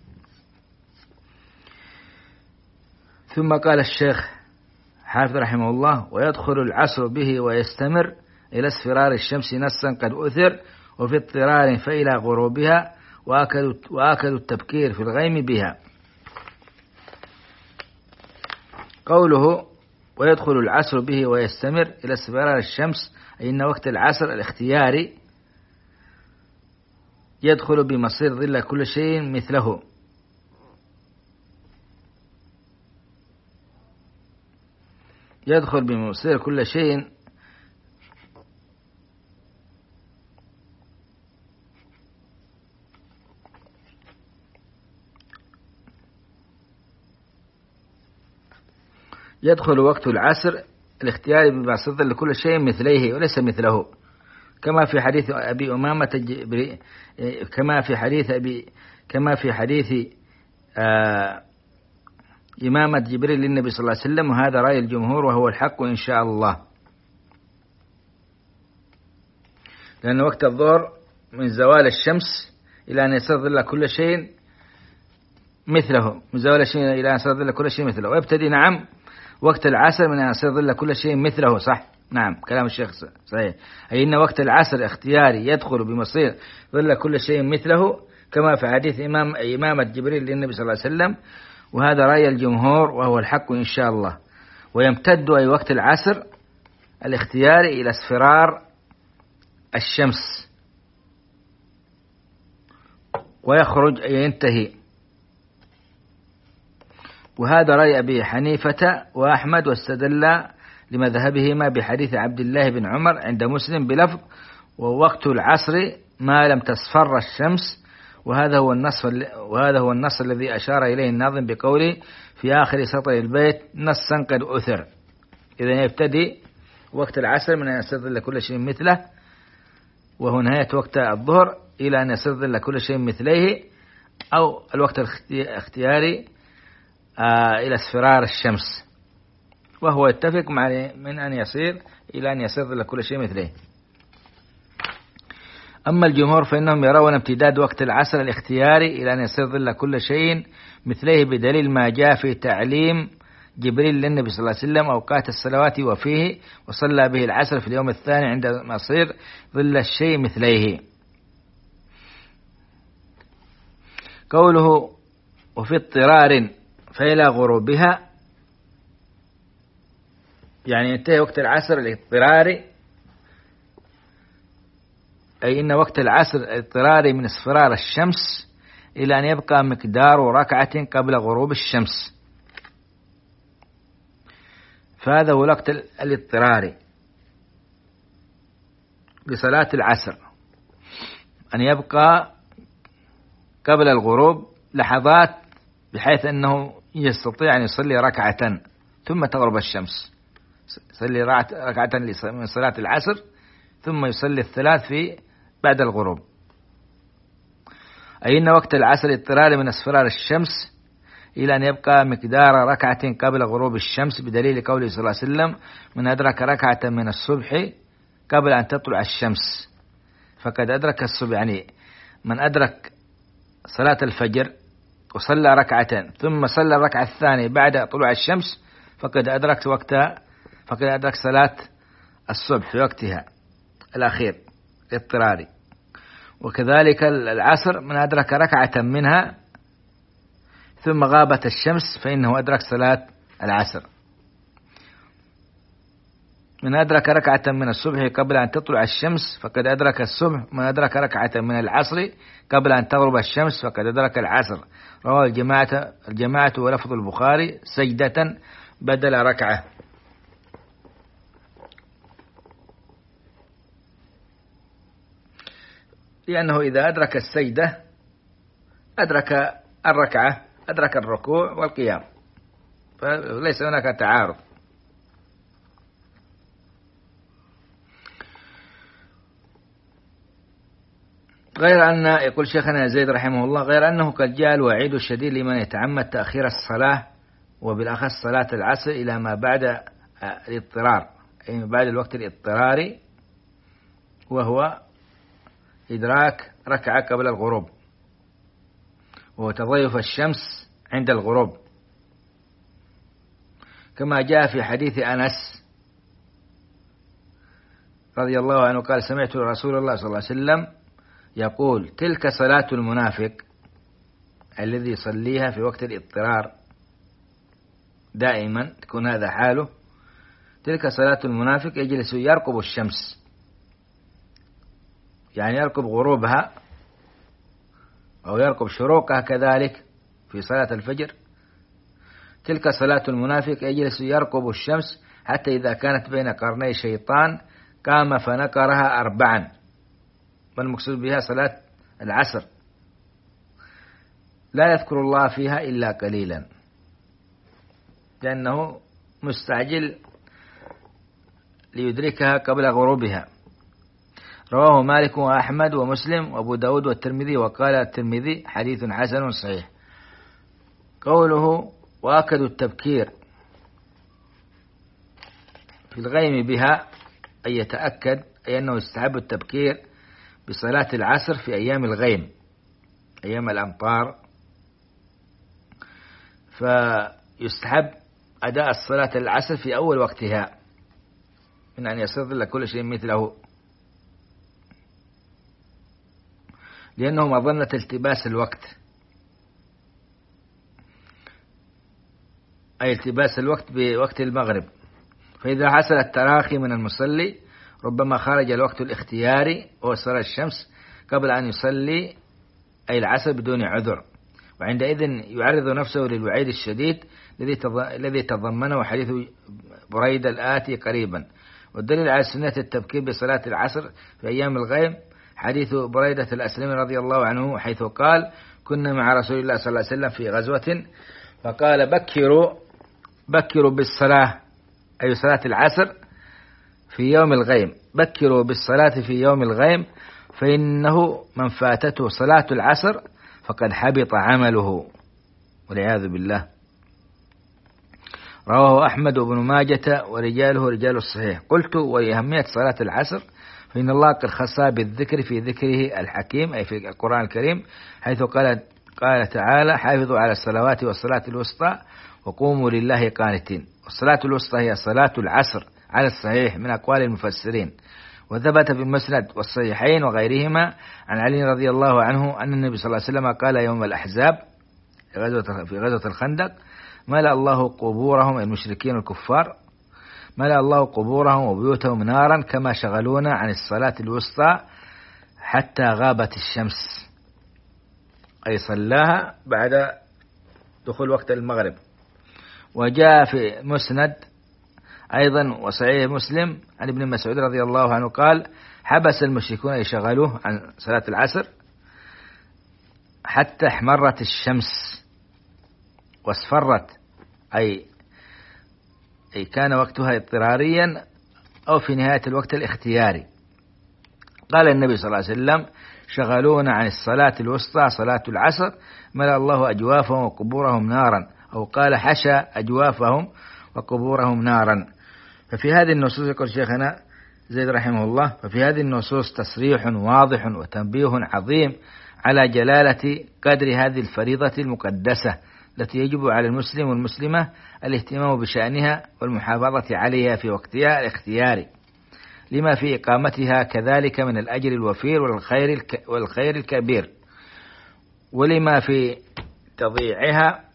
ثم قال الشيخ حافظ رحمه الله: ويدخل العصر به ويستمر إلى اصفرار الشمس نصا قد أثر، وفي اضطرار فإلى غروبها، وآكد التبكير في الغيم بها. قوله ويدخل العصر به ويستمر إلى اصفرار الشمس، أي إن وقت العصر الاختياري يدخل بمصير ظل كل شيء مثله، يدخل بمصير كل شيء يدخل وقت العصر الاختياري بمصير ظل كل شيء مثليه وليس مثله، كما في حديث أبي أمامة جبري كما في حديث أبي كما في حديث آه إمامة جبريل للنبي صلى الله عليه وسلم، وهذا رأي الجمهور وهو الحق إن شاء الله. لأن وقت الظهر من زوال الشمس إلى أن يصير ظل كل شيء مثله، من زوال الشمس إلى أن يصير ظل كل شيء مثله، ويبتدي نعم وقت العصر من أن يصير ظل كل شيء مثله. صح، نعم، كلام الشيخ صحيح، أي إن وقت العصر اختياري يدخل بمصير ظل كل شيء مثله، كما في حديث إمام إمامة جبريل للنبي صلى الله عليه وسلم، وهذا رأي الجمهور وهو الحق إن شاء الله. ويمتد أي وقت العصر الاختياري إلى اصفرار الشمس، ويخرج أي ينتهي، وهذا رأي أبي حنيفة وأحمد، واستدل لمذهبهما بحديث عبد الله بن عمر عند مسلم بلفظ: ووقت العصر ما لم تصفر الشمس. وهذا هو النص وهذا هو النص الذي أشار إليه الناظم بقوله في آخر سطر البيت: نصا قد أثر. إذا يبتدي وقت العصر من أن يصير كل شيء مثله، وهو نهاية وقت الظهر، إلى أن يصير كل شيء مثليه، أو الوقت الاختياري آه إلى اصفرار الشمس، وهو يتفق مع من أن يصير إلى أن يصير كل شيء مثليه. أما الجمهور فإنهم يرون امتداد وقت العصر الاختياري إلى أن يصير ظل كل شيء مثليه، بدليل ما جاء في تعليم جبريل للنبي صلى الله عليه وسلم أوقات الصلوات وفيه، وصلى به العصر في اليوم الثاني عندما يصير ظل الشيء مثليه. قوله وفي اضطرار فإلى غروبها، يعني ينتهي وقت العصر الاضطراري، أي إن وقت العصر الاضطراري من اصفرار الشمس إلى أن يبقى مقدار ركعة قبل غروب الشمس، فهذا هو الوقت الاضطراري لصلاة العصر، أن يبقى قبل الغروب لحظات بحيث أنه يستطيع أن يصلي ركعة ثم تغرب الشمس، يصلي ركعة من صلاة العصر ثم يصلي الثلاث في بعد الغروب. أي إن وقت العصر اضطراري من اصفرار الشمس إلى أن يبقى مقدار ركعة قبل غروب الشمس، بدليل قوله صلى الله عليه وسلم: من أدرك ركعة من الصبح قبل أن تطلع الشمس فقد أدرك الصبح. يعني من أدرك صلاة الفجر وصلى ركعتين ثم صلى الركعة الثانية بعد طلوع الشمس فقد أدرك وقتها فقد أدرك صلاة الصبح في وقتها الأخير اضطراري. وكذلك العصر من أدرك ركعة منها ثم غابت الشمس فإنه أدرك صلاة العصر. من أدرك ركعة من الصبح قبل أن تطلع الشمس فقد أدرك الصبح. من أدرك ركعة من العصر قبل أن تغرب الشمس فقد أدرك العصر. رواه الجماعة الجماعة ولفظ البخاري: سجدة بدل ركعة. لأنه إذا أدرك السجدة أدرك الركعة، أدرك الركوع والقيام، فليس هناك تعارض. غير أن يقول شيخنا زيد رحمه الله غير أنه قد جاء الوعيد الشديد لمن يتعمد تأخير الصلاة وبالأخص صلاة العصر إلى ما بعد الاضطرار، أي بعد الوقت الاضطراري، وهو إدراك ركعة قبل الغروب وتضيف الشمس عند الغروب، كما جاء في حديث أنس رضي الله عنه قال سمعت رسول الله صلى الله عليه وسلم يقول تلك صلاة المنافق الذي يصليها في وقت الاضطرار دائما تكون هذا حاله، تلك صلاة المنافق يجلس يرقب الشمس، يعني يرقب غروبها أو يرقب شروقها كذلك في صلاة الفجر. تلك صلاة المنافق يجلس يرقب الشمس حتى إذا كانت بين قرني شيطان قام فنكرها أربعا، والمقصود بها صلاة العصر، لا يذكر الله فيها إلا قليلا لأنه مستعجل ليدركها قبل غروبها. رواه مالك وأحمد ومسلم وأبو داود والترمذي، وقال الترمذي حديث حسن صحيح. قوله وأكد التبكير في الغيم بها أي يتأكد، أي أنه يستحب التبكير بصلاة العصر في أيام الغيم أيام الأمطار، فيستحب أداء الصلاة العصر في أول وقتها من أن يصير كل شيء مثله، لأنه مظنة التباس الوقت، أي التباس الوقت بوقت المغرب. فإذا حصل التراخي من المصلي ربما خرج الوقت الاختياري وصل الشمس قبل أن يصلي أي العصر بدون عذر، وعندئذ يعرض نفسه للوعيد الشديد الذي تضمنه حديث بريدة الآتي قريبا. والدليل على سنة التبكير بصلاة العصر في أيام الغيم حديث بريدة الأسلمي رضي الله عنه حيث قال كنا مع رسول الله صلى الله عليه وسلم في غزوة فقال بكروا بكروا بالصلاة، أي صلاة العصر في يوم الغيم، بكروا بالصلاة في يوم الغيم فإنه من فاتته صلاة العصر فقد حبط عمله والعياذ بالله. رواه أحمد بن ماجة ورجاله رجال الصحيح. قلت وأهمية صلاة العصر فإن الله قد خصها بالذكر في ذكره الحكيم أي في القرآن الكريم، حيث قال قال تعالى حافظوا على الصلوات والصلاة الوسطى وقوموا لله قانتين. والصلاة الوسطى هي صلاة العصر على الصحيح من أقوال المفسرين. وثبت في المسند والصحيحين وغيرهما عن علي رضي الله عنه أن النبي صلى الله عليه وسلم قال يوم الأحزاب في غزوة الخندق ملأ الله قبورهم المشركين الكفار ملأ الله قبورهم وبيوتهم نارا كما شغلونا عن الصلاة الوسطى حتى غابت الشمس، أي صلاها بعد دخول وقت المغرب. وجاء في مسند أيضا وصحيح مسلم عن ابن مسعود رضي الله عنه قال حبس المشركون يشغلوه عن صلاة العصر حتى احمرت الشمس واصفرت، أي أي كان وقتها اضطراريا أو في نهاية الوقت الاختياري. قال النبي صلى الله عليه وسلم شغلونا عن الصلاة الوسطى صلاة العصر ملأ الله أجوافهم وقبورهم نارا، أو قال حشى أجوافهم وقبورهم نارا. ففي هذه النصوص يقول شيخنا زيد رحمه الله ففي هذه النصوص تصريح واضح وتنبيه عظيم على جلالة قدر هذه الفريضة المقدسة التي يجب على المسلم والمسلمة الاهتمام بشأنها والمحافظة عليها في وقتها الاختياري، لما في إقامتها كذلك من الأجر الوفير والخير والخير الكبير، ولما في تضييعها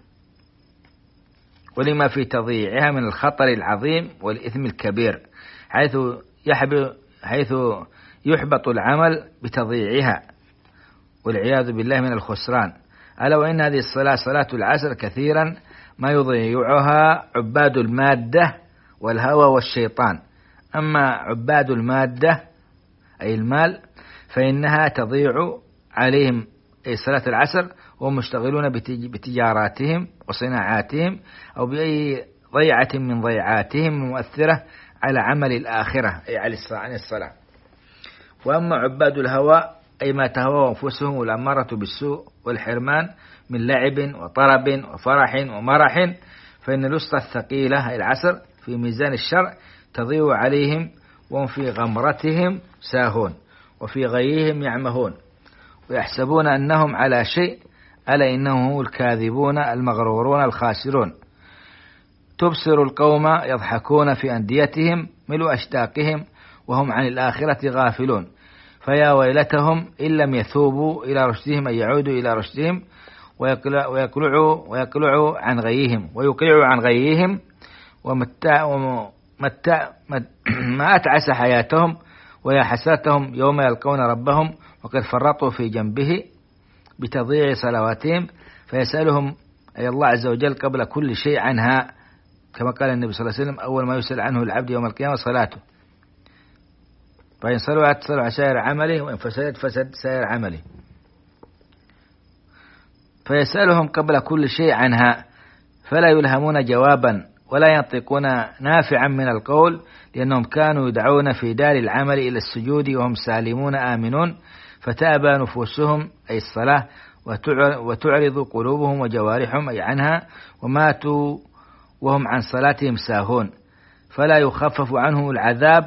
ولما في تضييعها من الخطر العظيم والإثم الكبير، حيث يحبط حيث يحبط العمل بتضييعها والعياذ بالله من الخسران. ألا وإن هذه الصلاة صلاة العصر كثيرا ما يضيعها عباد المادة والهوى والشيطان. أما عباد المادة أي المال فإنها تضيع عليهم أي صلاة العصر وهم مشتغلون بتجاراتهم وصناعاتهم أو بأي ضيعة من ضيعاتهم المؤثرة على عمل الآخرة أي عن الصلاة. وأما عباد الهوى أي ما تهوى أنفسهم والأمارة بالسوء والحرمان من لعب وطرب وفرح ومرح، فإن الوسطى الثقيلة أي العسر في ميزان الشرع تضيء عليهم، وهم في غمرتهم ساهون وفي غيهم يعمهون، ويحسبون أنهم على شيء، ألا إنهم هم الكاذبون المغرورون الخاسرون. تبصر القوم يضحكون في أنديتهم ملء أشتاقهم، وهم عن الآخرة غافلون، فيا ويلتهم إن لم يثوبوا إلى رشدهم، أن يعودوا إلى رشدهم ويقلعوا ويقلعوا عن غيهم ويقلعوا عن غيهم ومتع ومتع ما أتعس حياتهم، ويا حسرتهم يوم يلقون ربهم وقد فرطوا في جنبه بتضييع صلواتهم، فيسألهم أي الله عز وجل قبل كل شيء عنها، كما قال النبي صلى الله عليه وسلم: أول ما يسأل عنه العبد يوم القيامة صلاته، فإن صلحت صلح سائر عمله، وإن فسدت فسد سائر عمله. فيسألهم قبل كل شيء عنها، فلا يلهمون جوابا ولا ينطقون نافعا من القول، لأنهم كانوا يدعون في دار العمل إلى السجود وهم سالمون آمنون، فتأبى نفوسهم أي الصلاة، وتعرض قلوبهم وجوارحهم أي عنها، وماتوا وهم عن صلاتهم ساهون، فلا يخفف عنهم العذاب،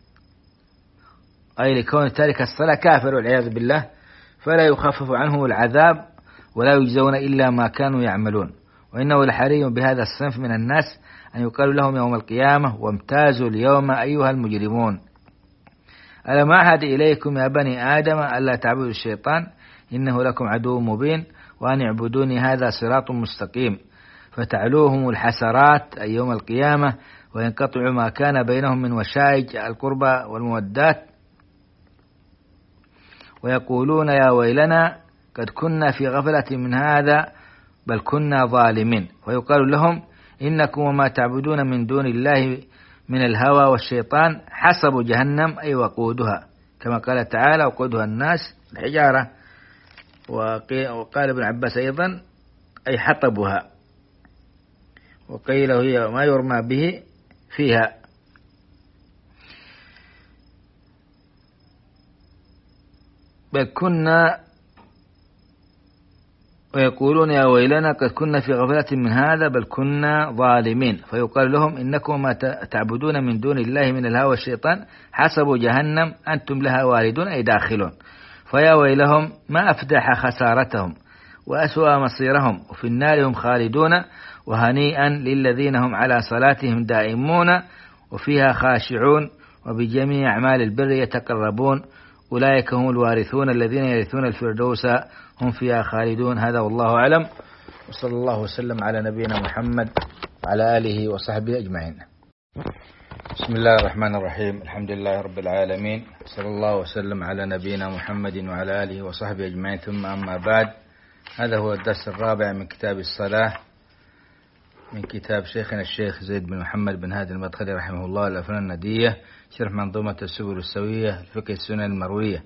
أي لكون تارك الصلاة كافر والعياذ بالله، فلا يخفف عنهم العذاب ولا يجزون إلا ما كانوا يعملون. وإنه لحري بهذا الصنف من الناس أن يقال لهم يوم القيامة: وامتازوا اليوم أيها المجرمون، ألم أعهد إليكم يا بني آدم ألا تعبدوا الشيطان إنه لكم عدو مبين، وأن اعبدوني هذا صراط مستقيم. فتعلوهم الحسرات أي يوم القيامة، وينقطع ما كان بينهم من وشائج القربى والمودات، ويقولون يا ويلنا قد كنا في غفلة من هذا بل كنا ظالمين. ويقال لهم: إنكم وما تعبدون من دون الله من الهوى والشيطان حسب جهنم أي وقودها، كما قال تعالى: وقودها الناس الحجارة. وقال ابن عباس أيضا: أي حطبها، وقيل هي ما يرمى به فيها. بل كنا ويقولون يا ويلنا قد كنا في غفلة من هذا بل كنا ظالمين. فيقال لهم: إنكم ما تعبدون من دون الله من الهوى والشيطان حسب جهنم أنتم لها واردون أي داخلون. فيا ويلهم ما أفدح خسارتهم وأسوأ مصيرهم، وفي النار هم خالدون، وهنيئا للذين هم على صلاتهم دائمون وفيها خاشعون، وبجميع أعمال البر يتقربون، أولئك هم الوارثون الذين يرثون الفردوس هم فيها خالدون. هذا والله أعلم، وصلى الله وسلم على نبينا محمد وعلى آله وصحبه أجمعين. بسم الله الرحمن الرحيم، الحمد لله رب العالمين، صلى الله وسلم على نبينا محمد وعلى آله وصحبه أجمعين، ثم أما بعد. هذا هو الدرس الرابع من كتاب الصلاة، من كتاب شيخنا الشيخ زيد بن محمد بن هادي المدخلي رحمه الله، الأفنان الندية، شرح منظومة السبل السوية، الفقه السنن المروية.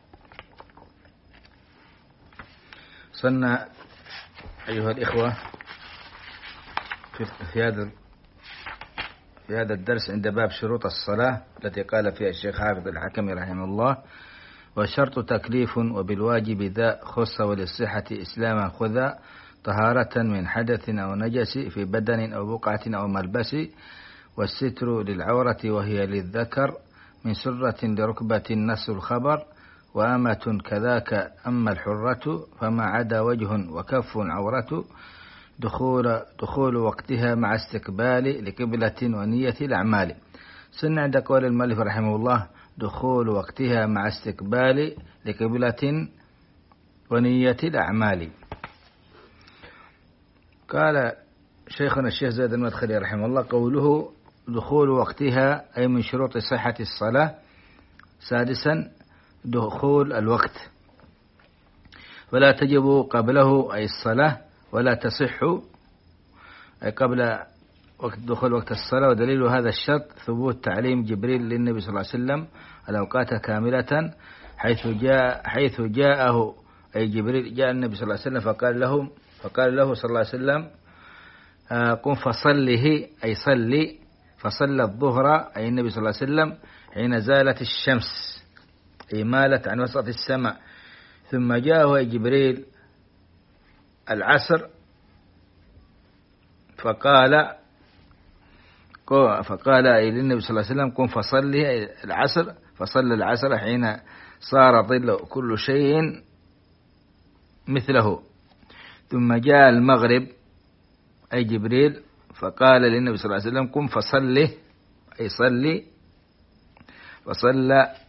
صلنا أيها الإخوة في هذا في هذا الدرس عند باب شروط الصلاة التي قال فيها الشيخ حافظ الحكمي رحمه الله: وشرط تكليف وبالواجب ذا خص وللصحة إسلاما خذا، طهارة من حدث أو نجس في بدن أو بقعة أو ملبس، والستر للعورة وهي للذكر من سرة لركبة نص الخبر، وأمة كذاك أما الحرة فما عدا وجه وكف عورة، دخول, دخول وقتها مع استقبال لقبلة ونية الأعمال. سنة عند قول المؤلف رحمه الله: دخول وقتها مع استقبال لقبلة ونية الأعمال. قال شيخنا الشيخ زيد المدخلي رحمه الله: قوله دخول وقتها أي من شروط صحة الصلاة. سادسا دخول الوقت، ولا تجب قبله أي الصلاة، ولا تصح أي قبل وقت دخول وقت الصلاة. ودليل هذا الشرط ثبوت تعليم جبريل للنبي صلى الله عليه وسلم الأوقات كاملة، حيث جاء حيث جاءه أي جبريل جاء النبي صلى الله عليه وسلم فقال له فقال له صلى الله عليه وسلم: قم فصله أي صلي، فصلى الظهر أي النبي صلى الله عليه وسلم حين زالت الشمس، أي مالت عن وسط السماء ثم جاءه جبريل العصر فقال فقال للنبي صلى الله عليه وسلم قم فصلي العصر، فصلى العصر حين صار ظل كل شيء مثله. ثم جاء المغرب أي جبريل فقال للنبي صلى الله عليه وسلم قم فصلي أي صلي، فصلى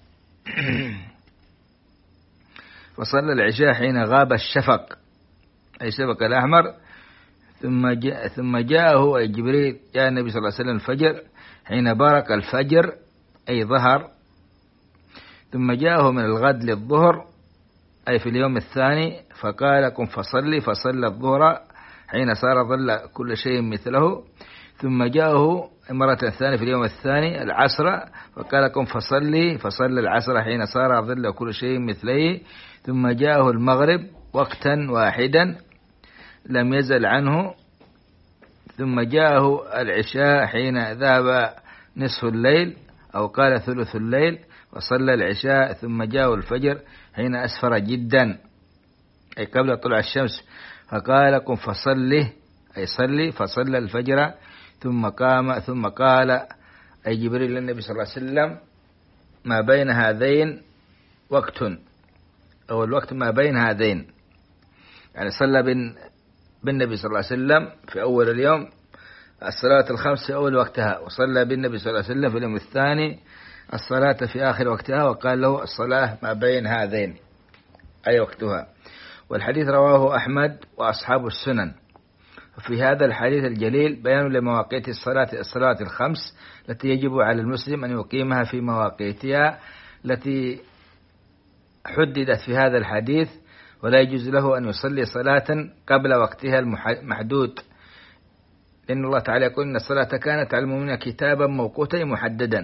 فصلى العشاء حين غاب الشفق أي شفق الأحمر. ثم جاء ثم جاءه أي جبريل جاء النبي صلى الله عليه وسلم الفجر حين برق الفجر أي ظهر. ثم جاءه من الغد للظهر أي في اليوم الثاني فقال قم فصلي، فصلى الظهر حين صار ظل كل شيء مثله. ثم جاءه مرة ثانية في اليوم الثاني العصر فقال قم فصلي، فصلى العصر حين صار ظل كل شيء مثله. ثم جاءه المغرب وقتا واحدا لم يزل عنه. ثم جاءه العشاء حين ذهب نصف الليل أو قال ثلث الليل وصلى العشاء. ثم جاءه الفجر حين أسفر جدا أي قبل طلوع الشمس فقال قم فصلي أي صلي، فصلى الفجر. ثم قام ثم قال أي جبريل للنبي صلى الله عليه وسلم ما بين هذين وقت أو الوقت ما بين هذين، يعني صلى بن بالنبي صلى الله عليه وسلم في أول اليوم الصلاة الخمس في أول وقتها، وصلى بالنبي صلى الله عليه وسلم في اليوم الثاني الصلاة في آخر وقتها، وقال له الصلاة ما بين هذين أي وقتها. والحديث رواه أحمد وأصحاب السنن. في هذا الحديث الجليل بيان لمواقيت الصلاة الصلاة الخمس التي يجب على المسلم أن يقيمها في مواقيتها التي حددت في هذا الحديث، ولا يجوز له أن يصلي صلاة قبل وقتها المحدود، لأن الله تعالى يقول إن الصلاة كانت على المؤمنين كتابا موقوتا محددا.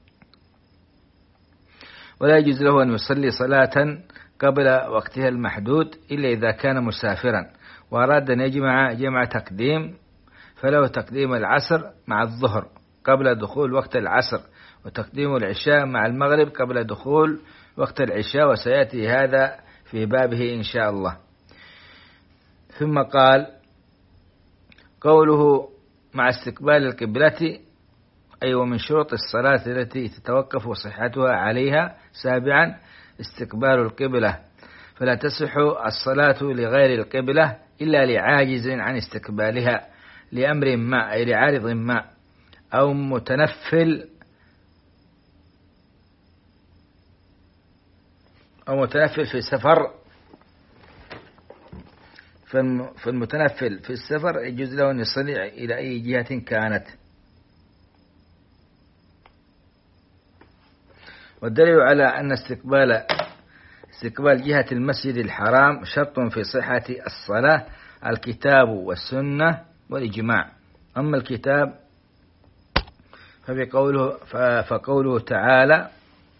ولا يجوز له أن يصلي صلاة قبل وقتها المحدود إلا إذا كان مسافرا وأراد أن يجمع جمع تقديم، فله تقديم العصر مع الظهر قبل دخول وقت العصر، وتقديم العشاء مع المغرب قبل دخول وقت العشاء، وسيأتي هذا في بابه إن شاء الله. ثم قال قوله مع استقبال القبلة أي ومن شروط الصلاة التي تتوقف صحتها عليها. سابعا استقبال القبلة، فلا تصح الصلاة لغير القبلة إلا لعاجز عن استقبالها لأمر ما أي لعارض ما أو متنفل أو متنفل في السفر. فالمتنفل في السفر يجوز له أن يصلي إلى أي جهة كانت. والدليل على أن استقبال استقبال جهة المسجد الحرام شرط في صحة الصلاة الكتاب والسنة والإجماع. أما الكتاب فبقوله فقوله تعالى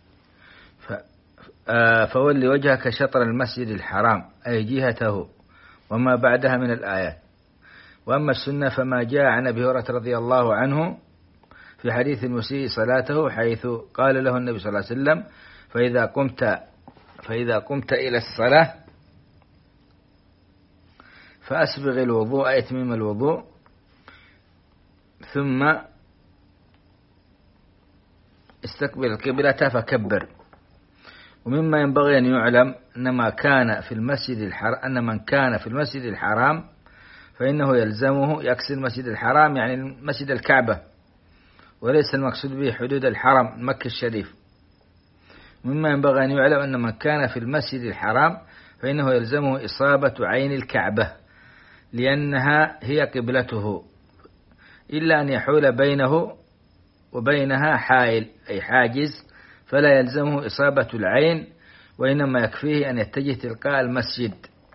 فولي وجهك شطر المسجد الحرام أي جهته وما بعدها من الآيات. وأما السنة فما جاء عن أبي هريرة رضي الله عنه في حديث المسيء صلاته حيث قال له النبي صلى الله عليه وسلم فإذا قمت فإذا قمت إلى الصلاة فأسبغ الوضوء أي اتمم الوضوء ثم استقبل القبلة فكبر. ومما ينبغي أن يعلم أن ما كان في المسجد الحرام أن من كان في المسجد الحرام فإنه يلزمه يقصد المسجد الحرام يعني مسجد الكعبة، وليس المقصود به حدود الحرم مكة الشريف. مما ينبغي أن يعلم أن من كان في المسجد الحرام فإنه يلزمه إصابة عين الكعبة لأنها هي قبلته، إلا أن يحول بينه وبينها حائل أي حاجز فلا يلزمه إصابة العين، وإنما يكفيه أن يتجه تلقاء المسجد.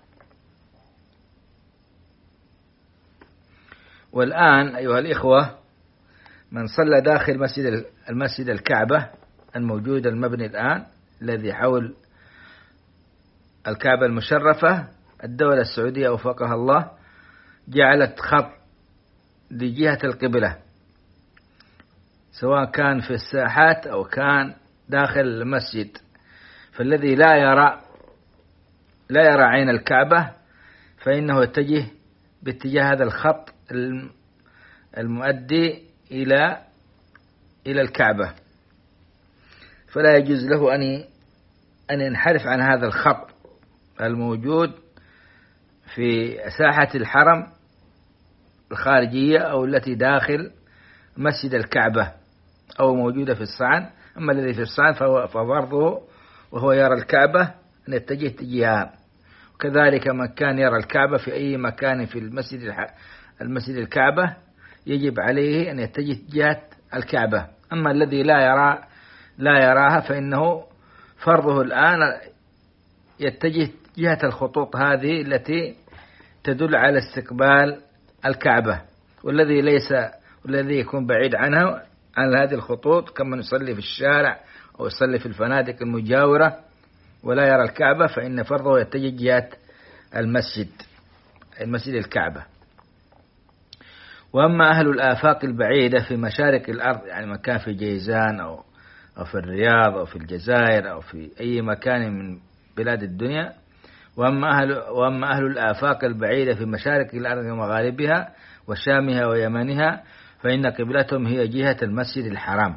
والآن أيها الإخوة من صلى داخل مسجد المسجد الكعبة الموجود المبني الآن الذي حول الكعبة المشرفة، الدولة السعودية وفقها الله جعلت خط لجهة القبلة سواء كان في الساحات أو كان داخل المسجد، فالذي لا يرى لا يرى عين الكعبة فإنه يتجه باتجاه هذا الخط المؤدي إلى إلى الكعبة، فلا يجوز له أن أن ينحرف عن هذا الخط الموجود في ساحة الحرم الخارجية أو التي داخل مسجد الكعبة أو موجودة في الصعن. أما الذي في الصعن فهو ففرضه وهو يرى الكعبة أن يتجه اتجاهها، وكذلك من كان يرى الكعبة في أي مكان في المسجد المسجد الكعبة يجب عليه أن يتجه جهة الكعبة. أما الذي لا يرى لا يراها فإنه فرضه الآن يتجه جهة الخطوط هذه التي تدل على استقبال الكعبة، والذي ليس والذي يكون بعيد عنها عن هذه الخطوط كمن يصلي في الشارع أو يصلي في الفنادق المجاورة ولا يرى الكعبة فإن فرضه يتجه جهة المسجد المسجد الكعبة. وأما أهل الآفاق البعيدة في مشارق الأرض، يعني مكان في جيزان أو أو في الرياض أو في الجزائر أو في أي مكان من بلاد الدنيا، وأما أهل وأما أهل الآفاق البعيدة في مشارق الأرض ومغاربها وشامها ويمنها فإن قبلتهم هي جهة المسجد الحرام.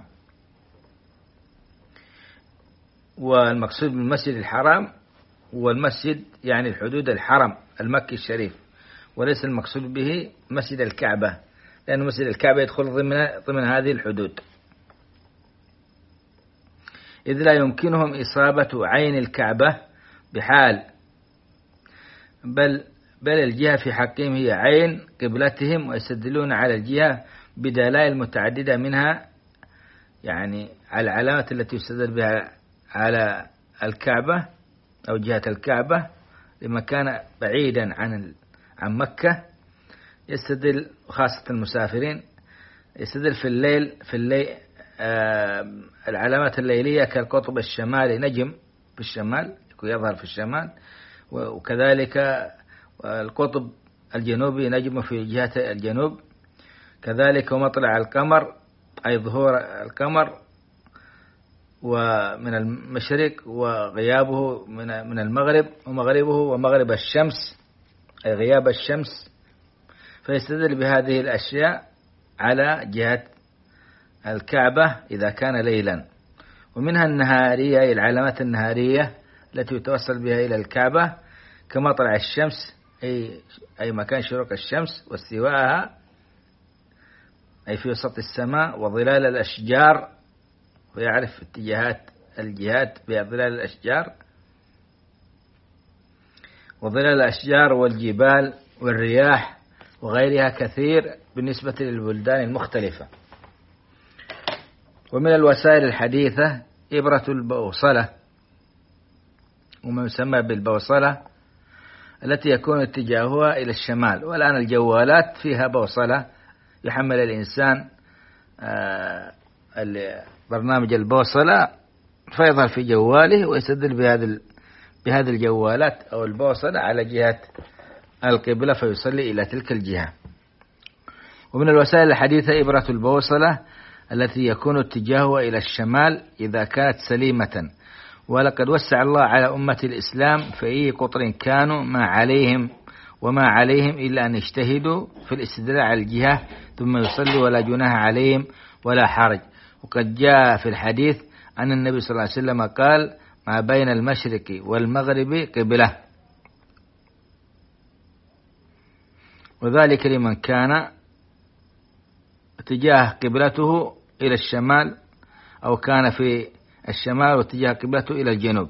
والمقصود بالمسجد الحرام هو المسجد يعني الحدود الحرم المكي الشريف، وليس المقصود به مسجد الكعبة، لأن مسجد الكعبة يدخل ضمن ضمن هذه الحدود، إذ لا يمكنهم إصابة عين الكعبة بحال، بل بل الجهة في حقهم هي عين قبلتهم، ويستدلون على الجهة بدلائل متعددة، منها يعني على العلامة التي يستدل بها على الكعبة أو جهة الكعبة لما كان بعيدا عن عن مكة، يستدل خاصة المسافرين، يستدل في الليل في الليل آه العلامات الليلية كالقطب الشمالي نجم في الشمال يظهر في الشمال، وكذلك القطب الجنوبي نجم في جهة الجنوب، كذلك ومطلع القمر أي ظهور القمر ومن المشرق وغيابه من من المغرب، ومغربه ومغرب الشمس أي غياب الشمس، فيستدل بهذه الأشياء على جهة الكعبة إذا كان ليلا. ومنها النهارية أي العلامات النهارية التي يتوصل بها إلى الكعبة كمطلع الشمس أي أي مكان شروق الشمس واستواءها أي في وسط السماء، وظلال الأشجار ويعرف اتجاهات الجهات بظلال الأشجار، وظلال الأشجار والجبال والرياح وغيرها كثير بالنسبة للبلدان المختلفة. ومن الوسائل الحديثة إبرة البوصلة وما يسمى بالبوصلة التي يكون اتجاهها إلى الشمال، والآن الجوالات فيها بوصلة يحمل الإنسان برنامج البوصلة فيظهر في جواله ويستدل بهذه بهذه الجوالات أو البوصلة على جهة القبلة فيصلي إلى تلك الجهة. ومن الوسائل الحديثة إبرة البوصلة التي يكون اتجاهها إلى الشمال إذا كانت سليمة، ولقد وسع الله على أمة الإسلام في أي قطر كانوا ما عليهم وما عليهم إلا أن يجتهدوا في الاستدلال على الجهة ثم يصلوا ولا جناح عليهم ولا حرج. وقد جاء في الحديث أن النبي صلى الله عليه وسلم قال ما بين المشرق والمغرب قبلة، وذلك لمن كان اتجاه قبلته إلى الشمال أو كان في الشمال واتجاه قبلته إلى الجنوب.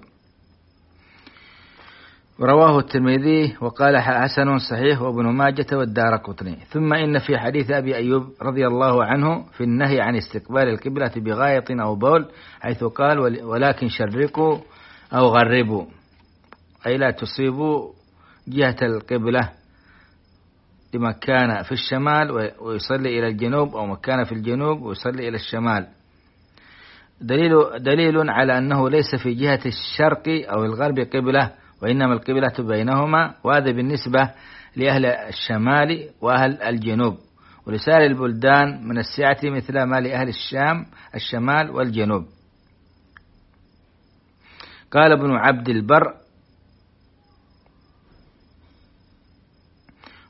رواه الترمذي وقال حسن صحيح وابن ماجة والدارقطني. ثم إن في حديث أبي أيوب رضي الله عنه في النهي عن استقبال القبلة بغاية أو بول، حيث قال ولكن شرقوا أو غربوا، أي لا تصيبوا جهة القبلة لمن كان في الشمال ويصلي إلى الجنوب، أو من كان في الجنوب ويصلي إلى الشمال. دليل, دليل على أنه ليس في جهة الشرق أو الغرب قبلة، وإنما القبلة بينهما، وهذا بالنسبة لأهل الشمال وأهل الجنوب، ولسائر البلدان من السعة مثل ما لأهل الشام الشمال والجنوب. قال ابن عبد البر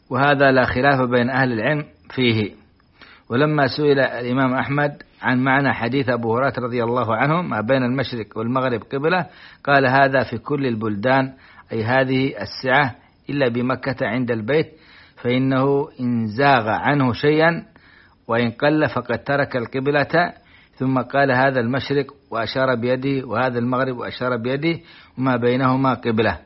وهذا لا خلاف بين أهل العلم فيه. ولما سئل الإمام أحمد عن معنى حديث أبو هريرة رضي الله عنه ما بين المشرق والمغرب قبلة، قال هذا في كل البلدان، أي هذه السعة إلا بمكة عند البيت، فإنه إن زاغ عنه شيئا وإن قل فقد ترك القبلة. ثم قال هذا المشرق وأشار بيده، وهذا المغرب وأشار بيده، وما بينهما قبلة.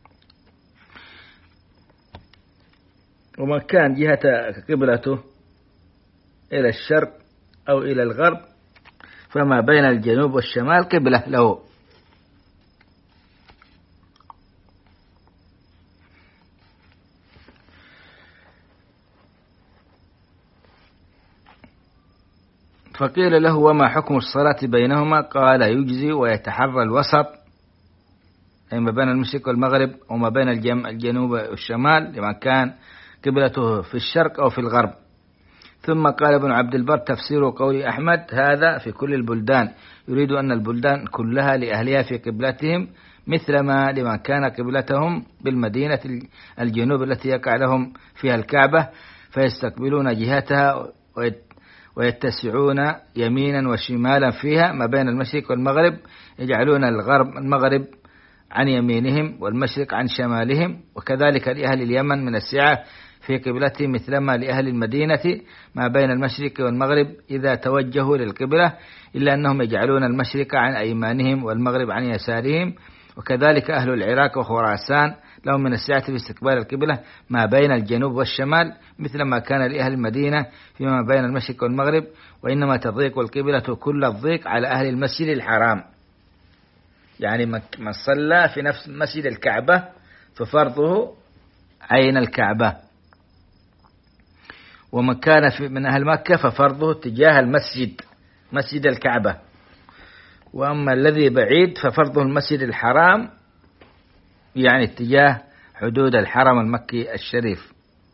ومن كان جهة قبلته إلى الشرق أو إلى الغرب فما بين الجنوب والشمال قبلة له. فقيل له وما حكم الصلاة بينهما؟ قال يجزي ويتحرى الوسط، أي ما بين المشرق والمغرب وما بين الجنوب والشمال لمن كان قبلته في الشرق أو في الغرب. ثم قال ابن عبد البر تفسير قول أحمد هذا في كل البلدان، يريد أن البلدان كلها لأهلها في قبلتهم، مثلما لمن كان قبلتهم بالمدينة الجنوب التي يقع لهم فيها الكعبة، فيستقبلون جهتها ويتسعون يمينا وشمالا فيها ما بين المشرق والمغرب، يجعلون الغرب المغرب عن يمينهم والمشرق عن شمالهم. وكذلك لأهل اليمن من السعة في قبلتهم مثلما لأهل المدينة ما بين المشرق والمغرب إذا توجهوا للقبلة، إلا أنهم يجعلون المشرق عن أيمانهم والمغرب عن يسارهم. وكذلك أهل العراق وخراسان لهم من السعة في استقبال القبلة ما بين الجنوب والشمال، مثل ما كان لأهل المدينة فيما بين المشرق والمغرب. وإنما تضيق القبلة كل الضيق على أهل المسجد الحرام، يعني من صلى في نفس مسجد الكعبة ففرضه عين الكعبة، ومن كان من أهل مكة ففرضه تجاه المسجد مسجد الكعبة. وأما الذي بعيد ففرضه المسجد الحرام، يعني اتجاه حدود الحرم المكي الشريف.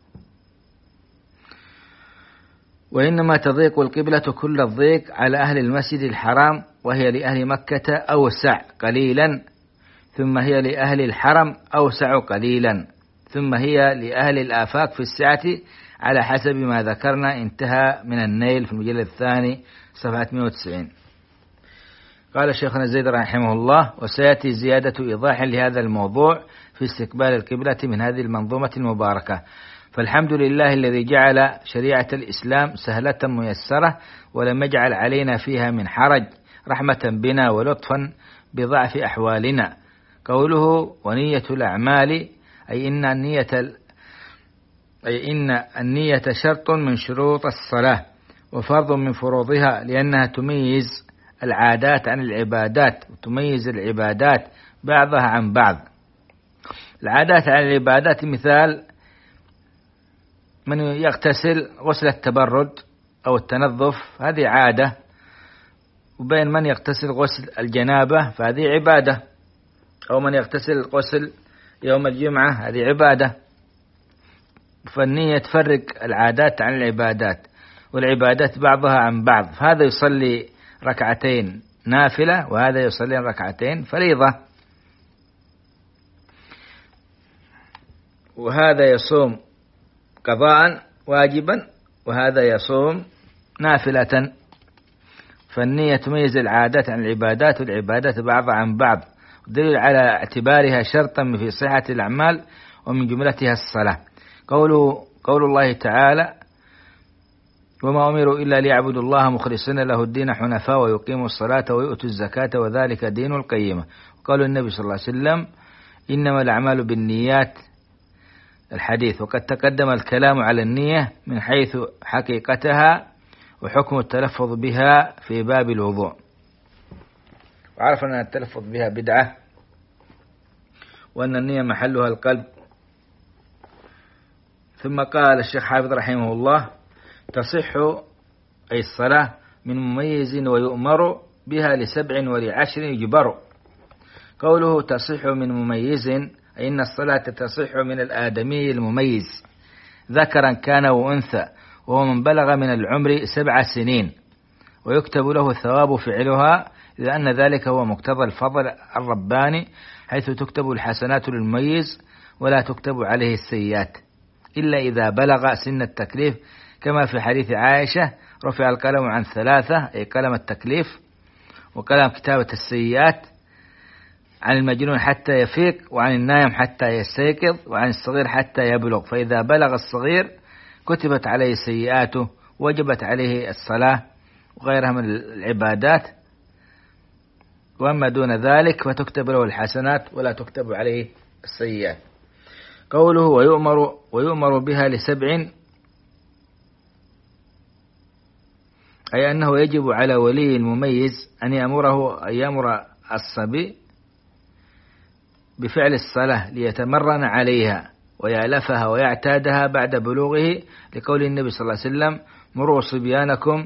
وإنما تضيق القبلة كل الضيق على أهل المسجد الحرام، وهي لأهل مكة أوسع قليلا، ثم هي لأهل الحرم أوسع قليلا، ثم هي لأهل الآفاق في السعة على حسب ما ذكرنا. انتهى من النيل في المجلد الثاني صفحة مئة وتسعين. قال شيخنا زيد رحمه الله: وسيأتي زيادة إيضاح لهذا الموضوع في استقبال القبلة من هذه المنظومة المباركة. فالحمد لله الذي جعل شريعة الإسلام سهلة ميسرة، ولم يجعل علينا فيها من حرج، رحمة بنا ولطفا بضعف أحوالنا. قوله ونية الأعمال، أي إن النية أي إن النية شرط من شروط الصلاة وفرض من فروضها، لأنها تميز العادات عن العبادات، وتميز العبادات بعضها عن بعض. العادات عن العبادات مثال من يغتسل غسل التبرد أو التنظف، هذه عادة، وبين من يغتسل غسل الجنابة فهذه عبادة، أو من يغتسل غسل يوم الجمعة هذه عبادة. فالنية تفرق العادات عن العبادات، والعبادات بعضها عن بعض، فهذا يصلي ركعتين نافلة وهذا يصلي ركعتين فريضة، وهذا يصوم قضاء واجبا وهذا يصوم نافلة. فالنية تميز العادات عن العبادات، والعبادات بعضها عن بعض، دليل على اعتبارها شرطا في صحة الأعمال ومن جملتها الصلاة. قوله قول الله تعالى: وما أمروا إلا ليعبدوا الله مخلصين له الدين حنفاء ويقيموا الصلاة ويؤتوا الزكاة وذلك دين القيمة. وقال النبي صلى الله عليه وسلم: إنما الأعمال بالنيات، الحديث. وقد تقدم الكلام على النية من حيث حقيقتها وحكم التلفظ بها في باب الوضوء، وعرفنا أن التلفظ بها بدعة، وأن النية محلها القلب. ثم قال الشيخ حافظ رحمه الله: تصح أي الصلاة من مميز ويؤمر بها لسبع ولعشر يجبر. قوله تصح من مميز، أي إن الصلاة تصح من الآدمي المميز ذكرا كان وأنثى، وهو من بلغ من العمر سبع سنين، ويكتب له ثواب فعلها، لأن ذلك هو مقتضى الفضل الرباني، حيث تكتب الحسنات للمميز ولا تكتب عليه السيئات. إلا إذا بلغ سن التكليف، كما في حديث عائشة: رفع القلم عن ثلاثة، أي قلم التكليف وقلم كتابة السيئات، عن المجنون حتى يفيق، وعن النائم حتى يستيقظ، وعن الصغير حتى يبلغ. فإذا بلغ الصغير كتبت عليه سيئاته، وجبت عليه الصلاة وغيرها من العبادات، وأما دون ذلك فتكتب له الحسنات ولا تكتب عليه السيئات. قوله ويؤمر ويؤمر بها لسبع، أي أنه يجب على ولي المميز أن يأمره أن يأمر الصبي بفعل الصلاة ليتمرن عليها ويألفها ويعتادها بعد بلوغه، لقول النبي صلى الله عليه وسلم: مروا صبيانكم،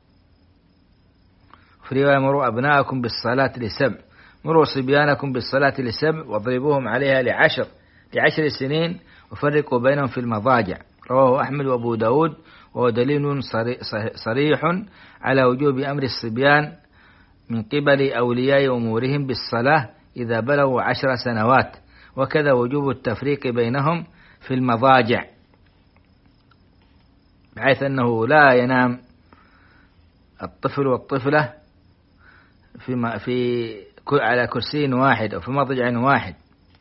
في رواية: مروا أبناءكم بالصلاة لسبع، مروا صبيانكم بالصلاة لسبع واضربوهم عليها لعشر لعشر سنين وفرقوا بينهم في المضاجع. رواه أحمد وأبو داود، وهو دليل صريح على وجوب أمر الصبيان من قبل أولياء أمورهم بالصلاة إذا بلغوا عشر سنوات، وكذا وجوب التفريق بينهم في المضاجع، بحيث أنه لا ينام الطفل والطفلة في في على كرسي واحد أو في مضجع واحد.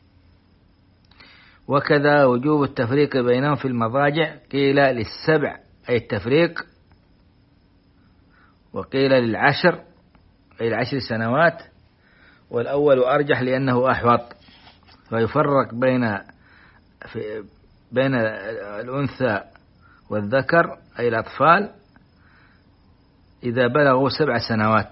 وكذا وجوب التفريق بينهم في المضاجع، قيل للسبع أي التفريق، وقيل للعشر أي العشر سنوات، والأول أرجح لأنه أحوط، فيفرق بين في بين الأنثى والذكر أي الأطفال إذا بلغوا سبع سنوات.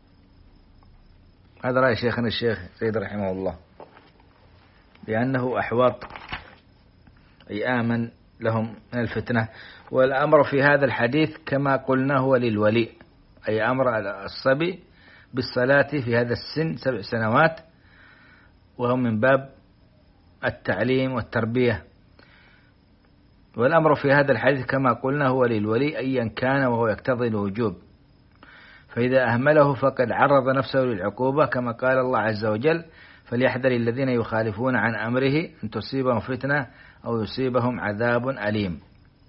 هذا رأي شيخنا الشيخ سيد رحمه الله، لأنه أحوط أي آمن لهم من الفتنة. والأمر في هذا الحديث كما قلنا هو للولي، أي أمر الصبي بالصلاة في هذا السن سبع سنوات، وهم من باب التعليم والتربية. والأمر في هذا الحديث كما قلنا هو للولي أيا كان، وهو يقتضي الوجوب، فإذا أهمله فقد عرض نفسه للعقوبة، كما قال الله عز وجل: فليحذر الذين يخالفون عن أمره أن تصيبهم فتنة أو يصيبهم عذاب أليم.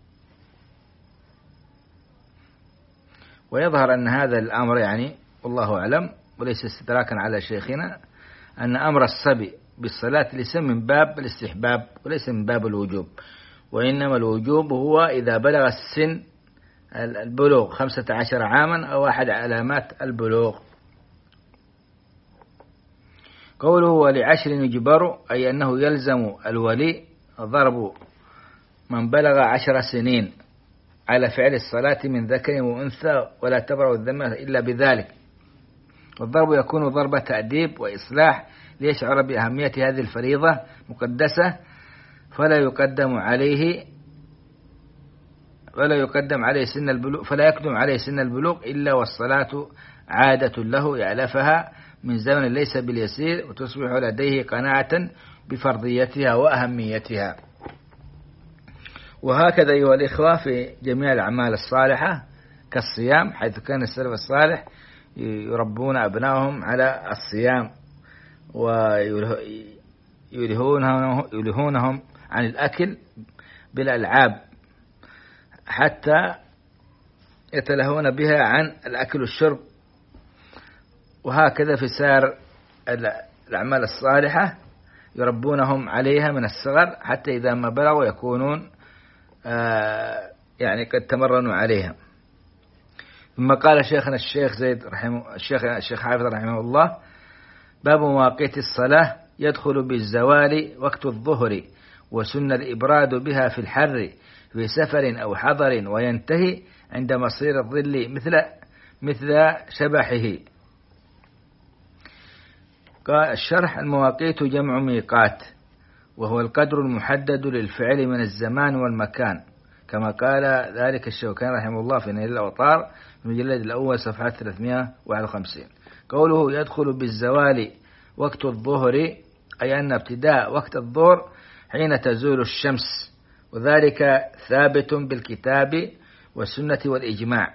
ويظهر أن هذا الأمر يعني والله أعلم وليس استدراكا على شيخنا، أن أمر الصبي بالصلاة ليس من باب الاستحباب وليس من باب الوجوب، وإنما الوجوب هو إذا بلغ السن البلوغ خمسة عشر عاما أو أحد علامات البلوغ. قوله ولعشر يجبر، أي أنه يلزم الولي ضرب من بلغ عشر سنين على فعل الصلاة من ذكر وأنثى، ولا تبرأ الذمة إلا بذلك. والضرب يكون ضرب تأديب وإصلاح ليشعر بأهمية هذه الفريضة مقدسة، فلا يقدم عليه ولا يقدم عليه سن البلوغ فلا يقدم عليه سن البلوغ إلا والصلاة عادة له يألفها من زمن ليس باليسير، وتصبح لديه قناعة بفرضيتها وأهميتها. وهكذا أيها الإخوة في جميع الأعمال الصالحة كالصيام، حيث كان السلف الصالح يربون أبنائهم على الصيام ويلهونهم عن الأكل بالألعاب حتى يتلهون بها عن الأكل والشرب. وهكذا في سائر الأعمال الصالحة يربونهم عليها من الصغر حتى إذا ما بلغوا يكونون آه يعني قد تمرنوا عليها. ثم قال شيخنا الشيخ زيد رحمه الشيخ الشيخ حافظ رحمه الله: باب مواقيت الصلاة، يدخل بالزوال وقت الظهر، وسن الإبراد بها في الحر في سفر أو حضر، وينتهي عند مصير الظل مثل مثل شبحه. قال الشرح: المواقيت جمع ميقات، وهو القدر المحدد للفعل من الزمان والمكان، كما قال ذلك الشوكاني رحمه الله في نيل الأوطار المجلد الأول صفحة ثلاثمائة وواحد وخمسين. قوله يدخل بالزوال وقت الظهر، أي أن ابتداء وقت الظهر حين تزول الشمس، وذلك ثابت بالكتاب والسنة والإجماع.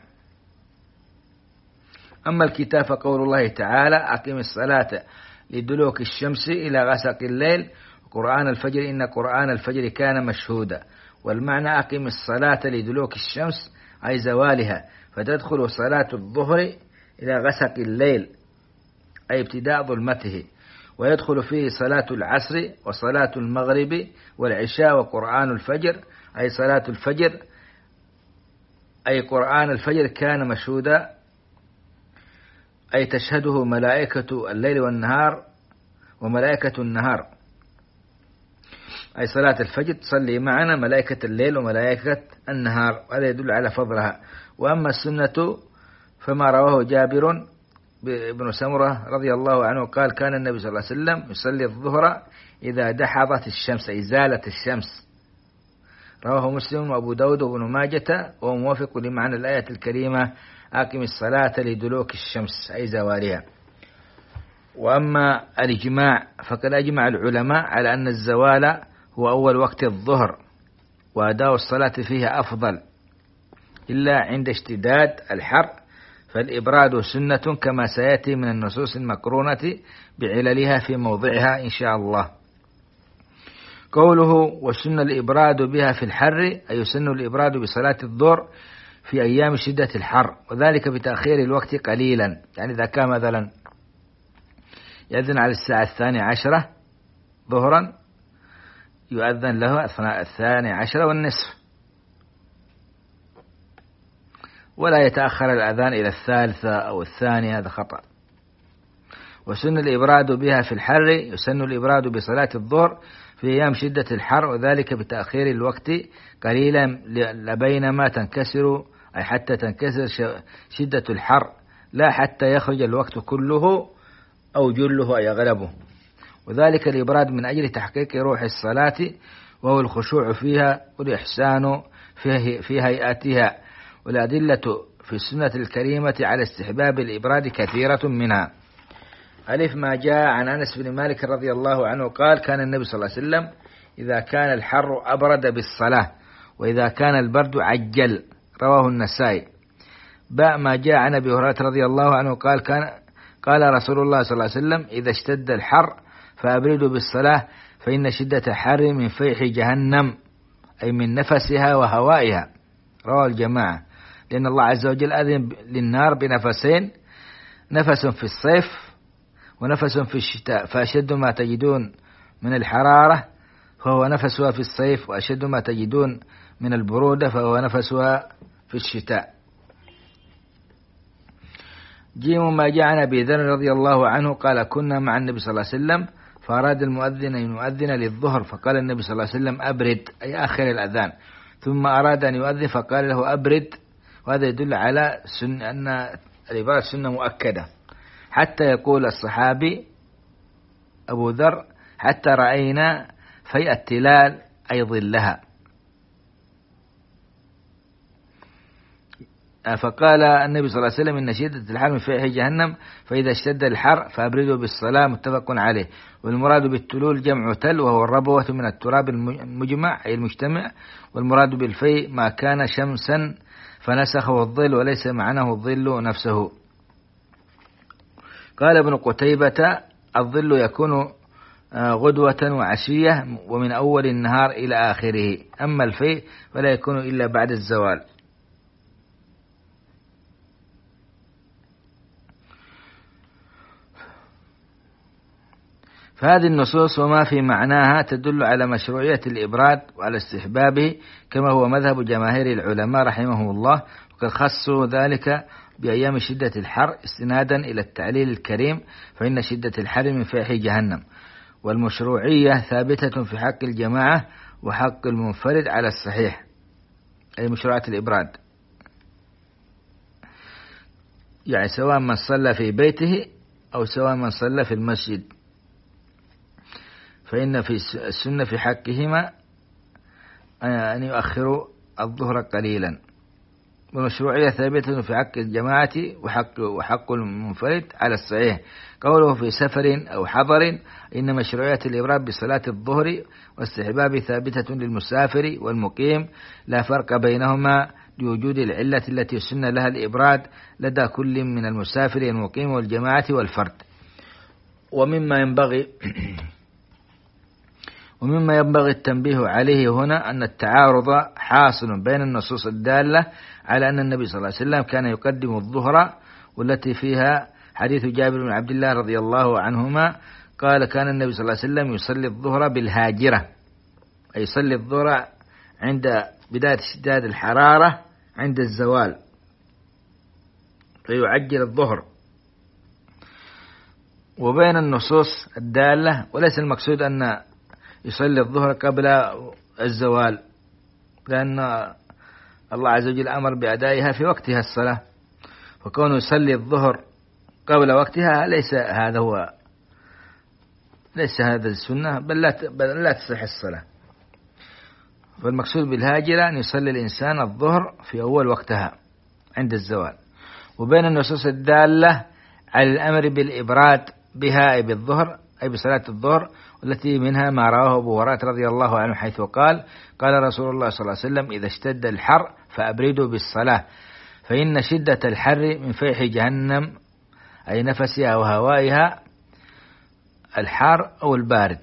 أما الكتاب فقول الله تعالى: أقم الصلاة لدلوك الشمس إلى غسق الليل، وقرآن الفجر إن قرآن الفجر كان مشهودا. والمعنى أقم الصلاة لدلوك الشمس أي زوالها، فتدخل صلاة الظهر إلى غسق الليل أي ابتداء ظلمته، ويدخل فيه صلاة العصر وصلاة المغرب والعشاء وقرآن الفجر أي صلاة الفجر، أي قرآن الفجر كان مشهودا أي تشهده ملائكة الليل والنهار وملائكة النهار، أي صلاة الفجر تصلي معنا ملائكة الليل وملائكة النهار، وهذا يدل على فضلها. وأما السنة فما رواه جابر بن سمرة رضي الله عنه قال كان النبي صلى الله عليه وسلم يصلي الظهر إذا دحضت الشمس أي زالت الشمس، رواه مسلم وأبو داود وابن ماجة، وهو موافق لمعنى الآية الكريمة أقم الصلاة لدلوك الشمس أي زوالها. وأما الإجماع فقد أجمع العلماء على أن الزوال هو أول وقت الظهر، وأداء الصلاة فيها أفضل إلا عند اشتداد الحر، فالإبراد سنة كما سيأتي من النصوص المقرونة بعللها في موضعها إن شاء الله. قوله وسن الإبراد بها في الحر أي يسن الإبراد بصلاة الظهر في أيام شدة الحر، وذلك بتأخير الوقت قليلا، يعني إذا كان مثلا يأذن على الساعة الثانية عشرة ظهرا يؤذن له أثناء الثانية عشرة والنصف، ولا يتأخر الأذان إلى الثالثة أو الثانية، هذا خطأ. وسن الإبراد بها في الحر يسن الإبراد بصلاة الظهر في أيام شدة الحر، وذلك بتأخير الوقت قليلا لبينما تنكسر أي حتى تنكسر شدة الحر، لا حتى يخرج الوقت كله أو جله أي أغلبه، وذلك الإبراد من أجل تحقيق روح الصلاة وهو الخشوع فيها والإحسان في هيئاتها. والأدلة في السنة الكريمة على استحباب الإبراد كثيرة منها. ألف ما جاء عن أنس بن مالك رضي الله عنه قال كان النبي صلى الله عليه وسلم إذا كان الحر أبرد بالصلاة، وإذا كان البرد عجل، رواه النسائي. باء ما جاء عن أبي هريرة رضي الله عنه قال كان قال رسول الله صلى الله عليه وسلم إذا اشتد الحر فأبردوا بالصلاة فإن شدة الحر من فيح جهنم أي من نفسها وهوائها، رواه الجماعة، لأن الله عز وجل أذن للنار بنفسين، نفس في الصيف ونفس في الشتاء، فأشد ما تجدون من الحرارة فهو نفسها في الصيف، وأشد ما تجدون من البرودة فهو نفسها في الشتاء. جيم ما جاء عن أبي ذر رضي الله عنه قال كنا مع النبي صلى الله عليه وسلم فأراد المؤذن أن يؤذن للظهر فقال النبي صلى الله عليه وسلم أبرد أي آخر الأذان، ثم أراد أن يؤذن فقال له أبرد، وهذا يدل على سن أن الإبراد سنة مؤكدة، حتى يقول الصحابي أبو ذر حتى رأينا في التلال أي ظلها. فقال النبي صلى الله عليه وسلم إن شدة الحر من فيح جهنم فإذا اشتد الحر فأبردوا بالصلاة، متفق عليه. والمراد بالتلول جمع تل وهو الربوة من التراب المجمع أي المجتمع، والمراد بالفيء ما كان شمسا فنسخه الظل وليس معناه الظل نفسه. قال ابن قتيبة الظل يكون غدوة وعشية ومن أول النهار إلى آخره، أما الفيء فلا يكون إلا بعد الزوال. فهذه النصوص وما في معناها تدل على مشروعية الإبراد وعلى استحبابه كما هو مذهب جماهير العلماء رحمه الله، وقد خصوا ذلك بأيام شدة الحر استنادا إلى التعليل الكريم فإن شدة الحر من فيح جهنم. والمشروعية ثابتة في حق الجماعة وحق المنفرد على الصحيح، أي مشروعة الإبراد، يعني سواء من صلى في بيته أو سواء من صلى في المسجد، فإن في السنة في حقهما أن يؤخروا الظهر قليلا. والمشروعية ثابتة في حق الجماعة وحق, وحق المنفرد على الصحيح. قوله في سفر أو حضر إن مشروعية الإبراد بصلاة الظهر واستحباب ثابتة للمسافر والمقيم، لا فرق بينهما لوجود العلة التي سن لها الإبراد لدى كل من المسافر والمقيم والجماعة والفرد. ومما ينبغي ومما ينبغي التنبيه عليه هنا أن التعارض حاصل بين النصوص الدالة على أن النبي صلى الله عليه وسلم كان يقدم الظهر، والتي فيها حديث جابر بن عبد الله رضي الله عنهما قال كان النبي صلى الله عليه وسلم يصلي الظهر بالهاجرة، أي يصلي الظهر عند بداية اشتداد الحرارة عند الزوال فيعجل الظهر. وبين النصوص الدالة، وليس المقصود أن يصلي الظهر قبل الزوال، لأن الله عز وجل أمر بأدائها في وقتها الصلاة، فكونه يصلي الظهر قبل وقتها ليس هذا هو ليس هذا السنة، بل لا بل لا تصح الصلاة. فالمقصود بالهاجرة أن يصلي الإنسان الظهر في أول وقتها عند الزوال. وبين النصوص الدالة على الأمر بالإبراد بها أي بالظهر أي بصلاة الظهر، والتي منها ما رواه أبو هريرة رضي الله عنه حيث قال قال رسول الله صلى الله عليه وسلم إذا اشتد الحر فأبردوا بالصلاة فإن شدة الحر من فيح جهنم، أي نفسها وهوائها الحار أو البارد.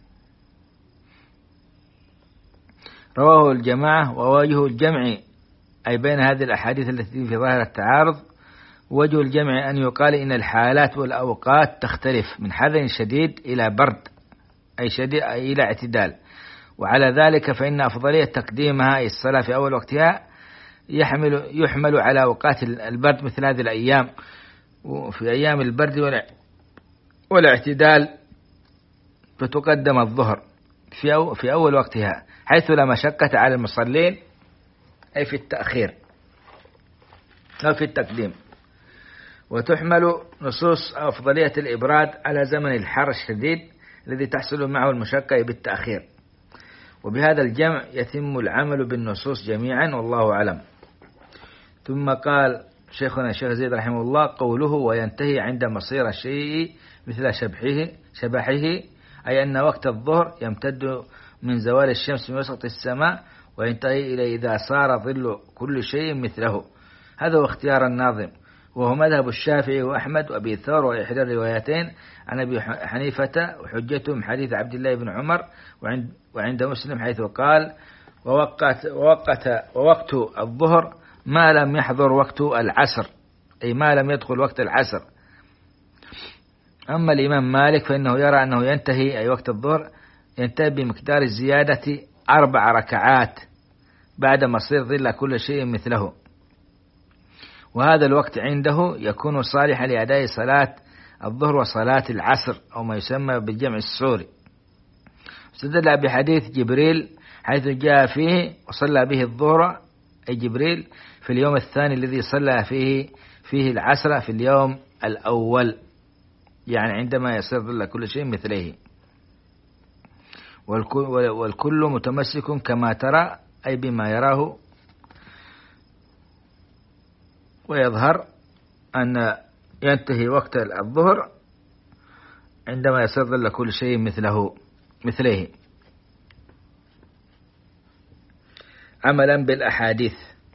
رواه الجماعة. ووجه الجمع أي بين هذه الأحاديث التي في ظاهر التعارض، وجه الجمع أن يقال إن الحالات والأوقات تختلف من حر شديد إلى برد أي شديد أي إلى اعتدال، وعلى ذلك فإن أفضلية تقديمها أي الصلاة في أول وقتها يحمل يحمل على أوقات البرد مثل هذه الأيام، وفي أيام البرد والاعتدال فتقدم الظهر في في أول وقتها حيث لا مشقة على المصلين أي في التأخير أو في التقديم. وتحمل نصوص أفضلية الإبراد على زمن الحر الشديد الذي تحصل معه المشقة بالتأخير. وبهذا الجمع يتم العمل بالنصوص جميعا والله أعلم. ثم قال شيخنا الشيخ زيد رحمه الله قوله وينتهي عند مصير الشيء مثل شبحه شبحه أي أن وقت الظهر يمتد من زوال الشمس من وسط السماء وينتهي إلى إذا صار ظل كل شيء مثله. هذا هو اختيار الناظم، وهو مذهب الشافعي وأحمد وأبي ثور وإحدى الروايتين عن أبي حنيفة، وحجتهم حديث عبد الله بن عمر وعند, وعند مسلم حيث قال ووقت, ووقت ووقت الظهر ما لم يحضر وقت العصر أي ما لم يدخل وقت العصر. أما الإمام مالك فإنه يرى أنه ينتهي أي وقت الظهر ينتهي بمقدار الزيادة أربع ركعات بعد مصير ظل كل شيء مثله، وهذا الوقت عنده يكون صالحا لأداء صلاة الظهر وصلاة العصر أو ما يسمى بالجمع السوري. استدل بحديث جبريل حيث جاء فيه وصلى به الظهر أي جبريل في اليوم الثاني الذي صلى فيه فيه العصر في اليوم الأول، يعني عندما يصير ظل كل شيء مثله. والكل متمسك كما ترى أي بما يراه، ويظهر أن ينتهي وقت الظهر عندما يصير ظل كل شيء مثله مثله عملا بالأحاديث.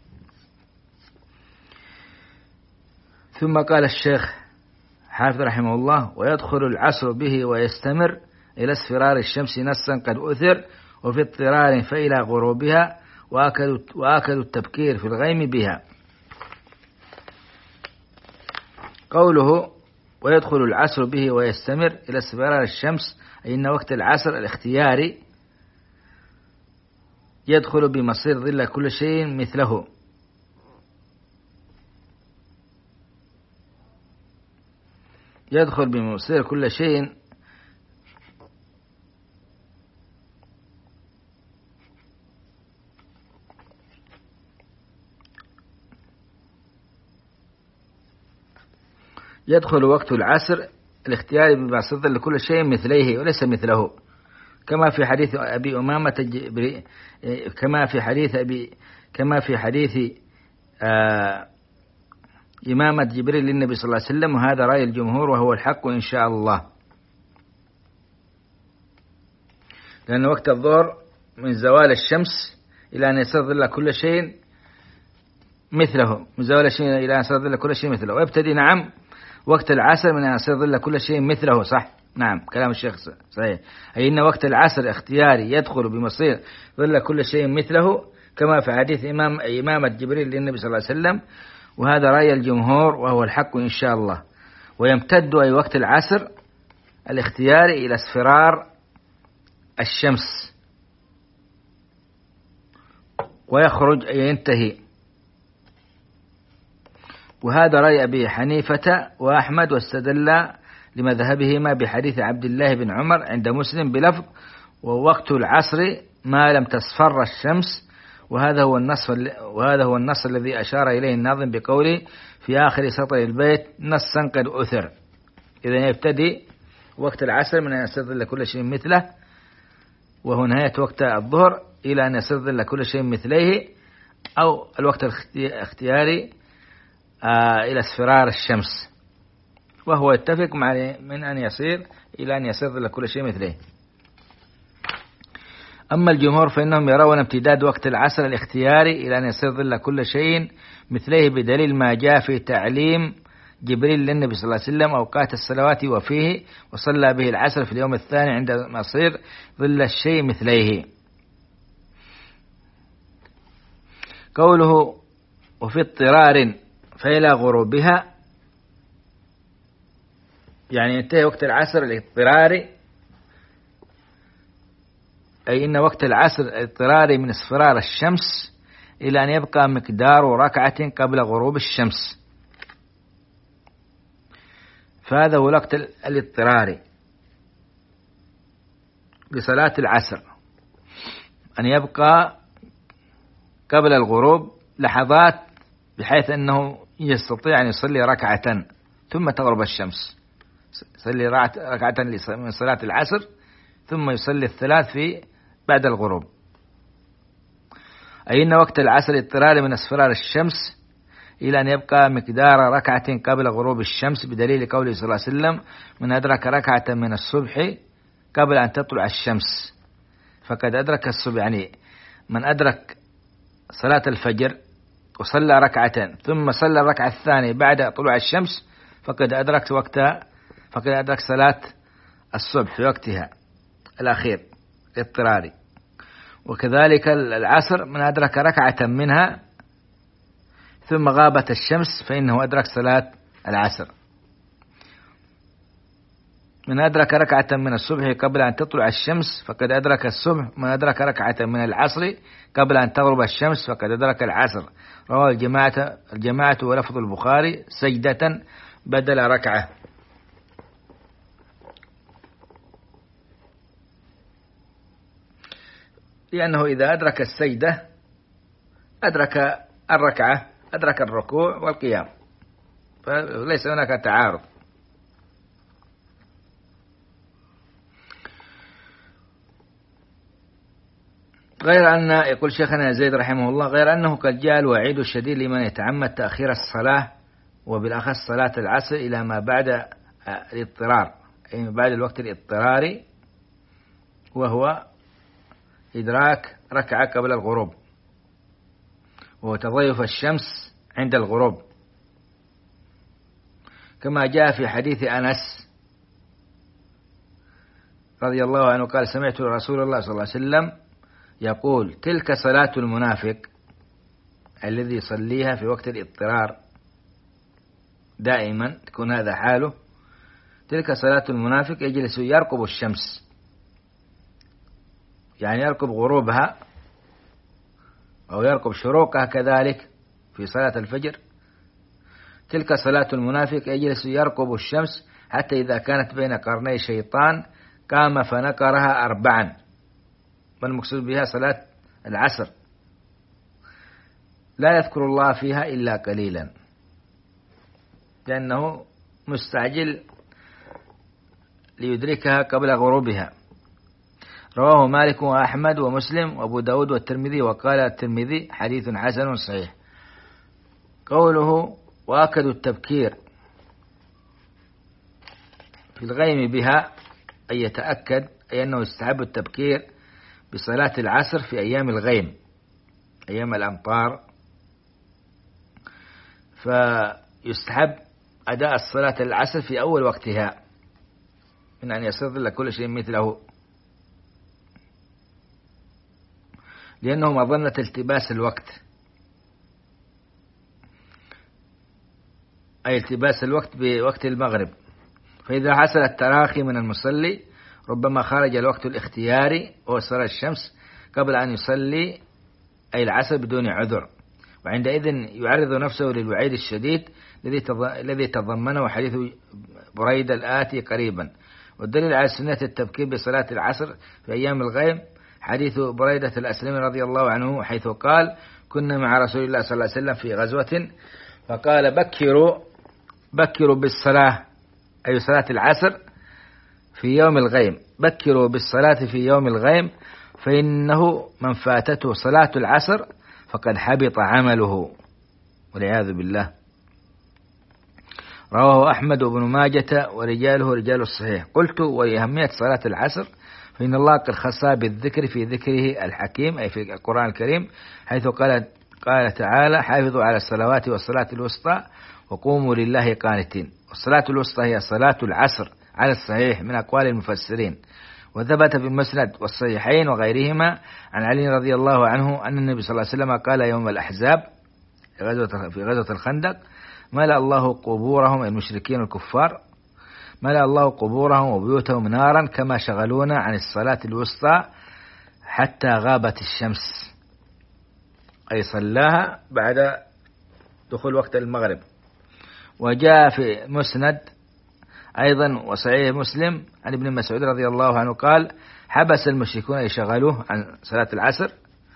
ثم قال الشيخ حافظ رحمه الله ويدخل العصر به ويستمر إلى اصفرار الشمس نصا قد أثر وفي اضطرار فإلى غروبها وآكلوا وآكلوا التبكير في الغيم بها. قوله ويدخل العصر به ويستمر إلى اصفرار الشمس أي إن وقت العصر الاختياري يدخل بمصير ظل كل شيء مثله، يدخل بمصير كل شيء يدخل وقت العصر الاختياري بمصير ظل كل شيء مثليه وليس مثله، كما في حديث أبي أمامة جبري كما في حديث أبي كما في حديث آه إمامة جبريل للنبي صلى الله عليه وسلم، وهذا رأي الجمهور وهو الحق إن شاء الله، لأن وقت الظهر من زوال الشمس إلى أن يصير ظل كل شيء مثله، من زوال الشمس إلى أن يصير ظل كل شيء مثله، ويبتدي نعم وقت العصر من أن يصير ظل كل شيء مثله صح نعم كلام الشيخ صحيح، أي إن وقت العصر اختياري يدخل بمصير ظل كل شيء مثله، كما في حديث إمام إمامة جبريل للنبي صلى الله عليه وسلم، وهذا رأي الجمهور وهو الحق إن شاء الله. ويمتد أي وقت العصر الاختياري إلى اصفرار الشمس، ويخرج أي ينتهي، وهذا رأي أبي حنيفة وأحمد، واستدل لمذهبهما بحديث عبد الله بن عمر عند مسلم بلفظ ووقت العصر ما لم تصفر الشمس، وهذا هو النص وهذا هو النص الذي أشار إليه الناظم بقوله في آخر سطر البيت نصا قد أثر. إذا يبتدي وقت العصر من أن يصير كل شيء مثله، وهو نهاية وقت الظهر إلى أن يصير كل شيء مثليه، أو الوقت الاختياري آه إلى اصفرار الشمس، وهو يتفق مع من أن يصير إلى أن يصير كل شيء مثله. أما الجمهور فإنهم يرون امتداد وقت العصر الاختياري إلى أن يصير كل شيء مثله، بدليل ما جاء في تعليم جبريل للنبي صلى الله عليه وسلم أوقات الصلوات وفيه، وصلى به العصر في اليوم الثاني عند مصير ظل الشيء مثليه. قوله وفي اضطرار فإلى غروبها، يعني ينتهي وقت العصر الاضطراري، أي إن وقت العصر الاضطراري من اصفرار الشمس إلى أن يبقى مقدار ركعة قبل غروب الشمس، فهذا هو الوقت الاضطراري لصلاة العصر، أن يبقى قبل الغروب لحظات بحيث أنه يستطيع أن يصلي ركعة ثم تغرب الشمس، يصلي ركعة من صلاة العصر ثم يصلي الثلاث في بعد الغروب. أي إن وقت العصر اضطراري من اصفرار الشمس إلى أن يبقى مقدار ركعة قبل غروب الشمس، بدليل قوله صلى الله عليه وسلم من أدرك ركعة من الصبح قبل أن تطلع الشمس فقد أدرك الصبح، يعني من أدرك صلاة الفجر وصلى ركعتين ثم صلى الركعة الثانية بعد طلوع الشمس فقد أدرك وقتها، فقد أدرك صلاة الصبح في وقتها الأخير اضطراري. وكذلك العصر من أدرك ركعة منها ثم غابت الشمس فإنه أدرك صلاة العصر. من أدرك ركعة من الصبح قبل أن تطلع الشمس فقد أدرك الصبح، من أدرك ركعة من العصر قبل أن تغرب الشمس فقد أدرك العصر. رواه الجماعة الجماعة ولفظ البخاري سجدة بدل ركعة. لأنه إذا أدرك السجدة أدرك الركعة، أدرك الركوع والقيام، فليس هناك تعارض. غير أن يقول شيخنا زيد رحمه الله غير أنه قد جاء الوعيد الشديد لمن يتعمد تأخير الصلاة وبالأخص صلاة العصر إلى ما بعد الاضطرار، أي ما بعد الوقت الاضطراري، وهو إدراك ركعة قبل الغروب وتضيف الشمس عند الغروب، كما جاء في حديث أنس رضي الله عنه قال سمعت رسول الله صلى الله عليه وسلم يقول تلك صلاة المنافق الذي يصليها في وقت الاضطرار دائما، تكون هذا حاله. تلك صلاة المنافق يجلس يرقب الشمس، يعني يرقب غروبها أو يرقب شروقها كذلك في صلاة الفجر. تلك صلاة المنافق يجلس يرقب الشمس حتى إذا كانت بين قرني شيطان قام فنقرها أربعا، والمقصود بها صلاة العصر، لا يذكر الله فيها إلا قليلا لأنه مستعجل ليدركها قبل غروبها. رواه مالك وأحمد ومسلم وأبو داود والترمذي، وقال الترمذي حديث حسن صحيح. قوله وأكد التبكير في الغيم بها أي يتأكد، أي أنه يستحب التبكير بصلاة العصر في أيام الغيم، أيام الأمطار، فيستحب أداء الصلاة العصر في أول وقتها من أن يصير ظل كل شيء مثله، لأنه مظنة التباس الوقت، أي التباس الوقت بوقت المغرب. فإذا حصل التراخي من المصلي ربما خرج الوقت الاختياري وصل الشمس قبل أن يصلي أي العصر بدون عذر، وعندئذ يعرض نفسه للوعيد الشديد الذي تضمنه حديث بريدة الآتي قريبا. والدليل على سنة التبكير بصلاة العصر في أيام الغيم حديث بريدة الأسلمي رضي الله عنه، حيث قال: كنا مع رسول الله صلى الله عليه وسلم في غزوة فقال: بكروا بكروا بالصلاة، أي صلاة العصر في يوم الغيم، بكروا بالصلاة في يوم الغيم فإنه من فاتته صلاة العصر فقد حبط عمله، والعياذ بالله. رواه أحمد بن ماجة ورجاله رجال الصحيح. قلت: ولأهمية صلاة العصر فإن الله قد خصها بالذكر في ذكره الحكيم، أي في القرآن الكريم، حيث قال قال تعالى: حافظوا على الصلوات والصلاة الوسطى وقوموا لله قانتين. والصلاة الوسطى هي صلاة العصر على الصحيح من أقوال المفسرين. وثبت في المسند والصحيحين وغيرهما عن علي رضي الله عنه أن النبي صلى الله عليه وسلم قال يوم الأحزاب في غزوة الخندق: ملأ الله قبورهم المشركين الكفار، ملأ الله قبورهم وبيوتهم نارا كما شغلونا عن الصلاة الوسطى حتى غابت الشمس، أي صلاها بعد دخول وقت المغرب. وجاء في مسند أيضا وصحيح مسلم عن ابن مسعود رضي الله عنه قال: حبس المشركون يشغلوه عن صلاة العصر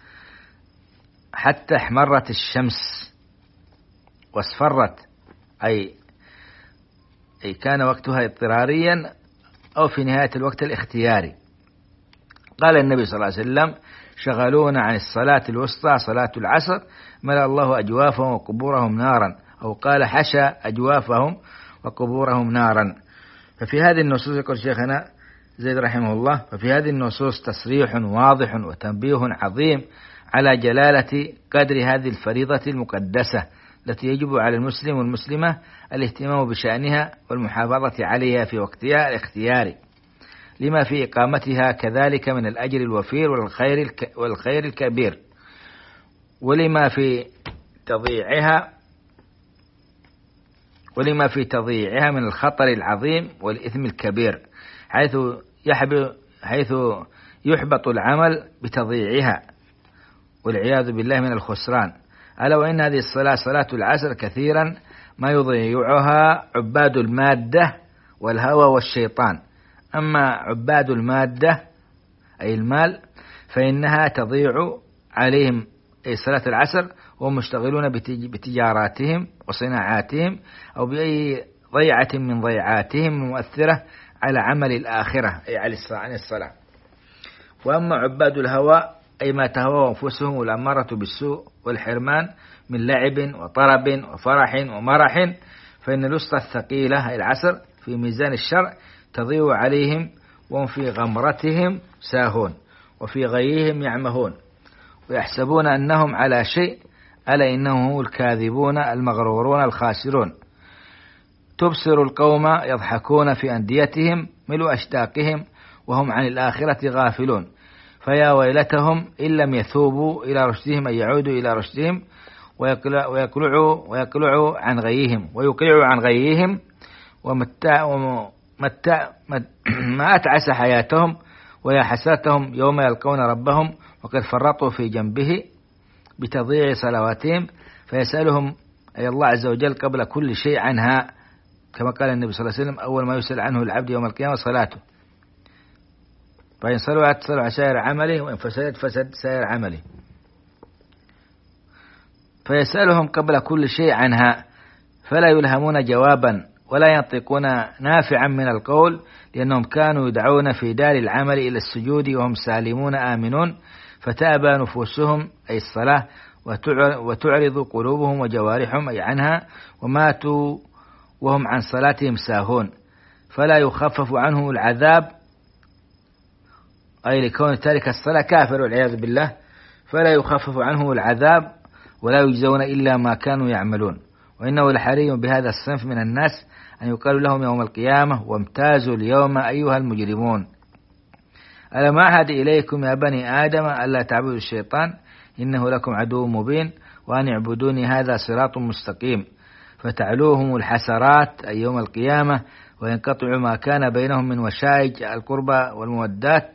حتى احمرت الشمس واصفرت، أي أي كان وقتها اضطراريا أو في نهاية الوقت الاختياري. قال النبي صلى الله عليه وسلم: شغلونا عن الصلاة الوسطى صلاة العصر ملأ الله أجوافهم وقبورهم نارا، أو قال: حشى أجوافهم وقبورهم نارا. ففي هذه النصوص، يقول شيخنا زيد رحمه الله، ففي هذه النصوص تصريح واضح وتنبيه عظيم على جلالة قدر هذه الفريضة المقدسة التي يجب على المسلم والمسلمة الاهتمام بشأنها والمحافظة عليها في وقتها الاختياري، لما في إقامتها كذلك من الأجر الوفير والخير والخير الكبير، ولما في تضييعها ولما في تضييعها من الخطر العظيم والإثم الكبير، حيث يحبط حيث يحبط العمل بتضييعها والعياذ بالله من الخسران. ألا وإن هذه الصلاة صلاة العصر كثيرا ما يضيعها عباد المادة والهوى والشيطان. أما عباد المادة أي المال فإنها تضيع عليهم أي صلاة العصر وهم مشتغلون بتجاراتهم وصناعاتهم أو بأي ضيعة من ضيعاتهم المؤثرة على عمل الآخرة أي عن الصلاة. وأما عباد الهوى أي ما تهوى أنفسهم والأمارة بالسوء والحرمان من لعب وطرب وفرح ومرح، فإن الوسطى الثقيلة أي العصر في ميزان الشرع تضيع عليهم وهم في غمرتهم ساهون وفي غيهم يعمهون ويحسبون أنهم على شيء، ألا إنهم هم الكاذبون المغرورون الخاسرون. تبصر القوم يضحكون في أنديتهم ملء أشتاقهم وهم عن الآخرة غافلون، فيا ويلتهم إن لم يثوبوا إلى رشدهم أن يعودوا إلى رشدهم ويقلعوا ويقلعوا عن غيهم ويقلعوا عن غيهم ومتع ومتع ما أتعس حياتهم، ويا حسرتهم يوم يلقون ربهم وقد فرطوا في جنبه بتضييع صلواتهم، فيسألهم أي الله عز وجل قبل كل شيء عنها، كما قال النبي صلى الله عليه وسلم: أول ما يسأل عنه العبد يوم القيامة صلاته، فإن صلوات صلوا سائر عمله وإن فسدت فسد سائر عمله. فيسألهم قبل كل شيء عنها فلا يلهمون جوابا ولا ينطقون نافعا من القول، لأنهم كانوا يدعون في دار العمل إلى السجود وهم سالمون آمنون، فتأبى نفوسهم أي الصلاة وتعرض قلوبهم وجوارحهم أي عنها، وماتوا وهم عن صلاتهم ساهون، فلا يخفف عنهم العذاب أي لكون تارك الصلاة كافر والعياذ بالله، فلا يخفف عنهم العذاب ولا يجزون إلا ما كانوا يعملون. وإنه لحري بهذا الصنف من الناس أن يقال لهم يوم القيامة وامتازوا اليوم أيها المجرمون ألم أعهد إليكم يا بني آدم ألا تعبدوا الشيطان إنه لكم عدو مبين وأن اعبدوني هذا صراط مستقيم فتعلوهم الحسرات أي يوم القيامة وينقطع ما كان بينهم من وشائج القربى والمودات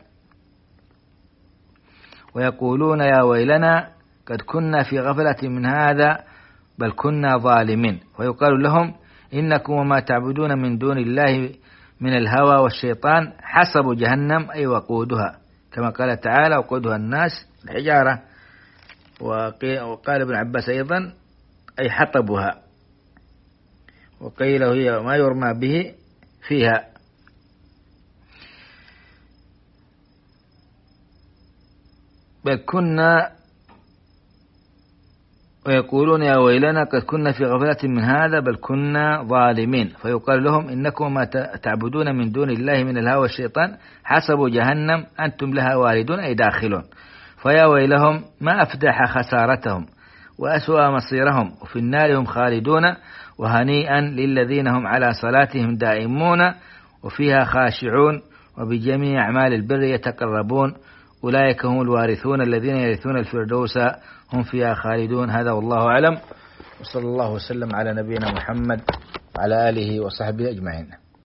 ويقولون يا ويلنا قد كنا في غفلة من هذا بل كنا ظالمين ويقال لهم إنكم وما تعبدون من دون الله من الهوى والشيطان حسب جهنم أي وقودها كما قال تعالى وقودها الناس الحجارة وقال ابن عباس أيضا أي حطبها وقيل هي ما يرمى به فيها بل كنا ويقولون يا ويلنا قد كنا في غفلة من هذا بل كنا ظالمين فيقال لهم إنكم ما تعبدون من دون الله من الهوى والشيطان حسب جهنم أنتم لها واردون أي داخلون فيا ويلهم ما أفدح خسارتهم وأسوأ مصيرهم وفي النار هم خالدون وهنيئا للذين هم على صلاتهم دائمون وفيها خاشعون وبجميع أعمال البر يتقربون أولئك هم الوارثون الذين يرثون الفردوس هم فيها خالدون هذا والله أعلم وصلى الله وسلم على نبينا محمد وعلى آله وصحبه أجمعين.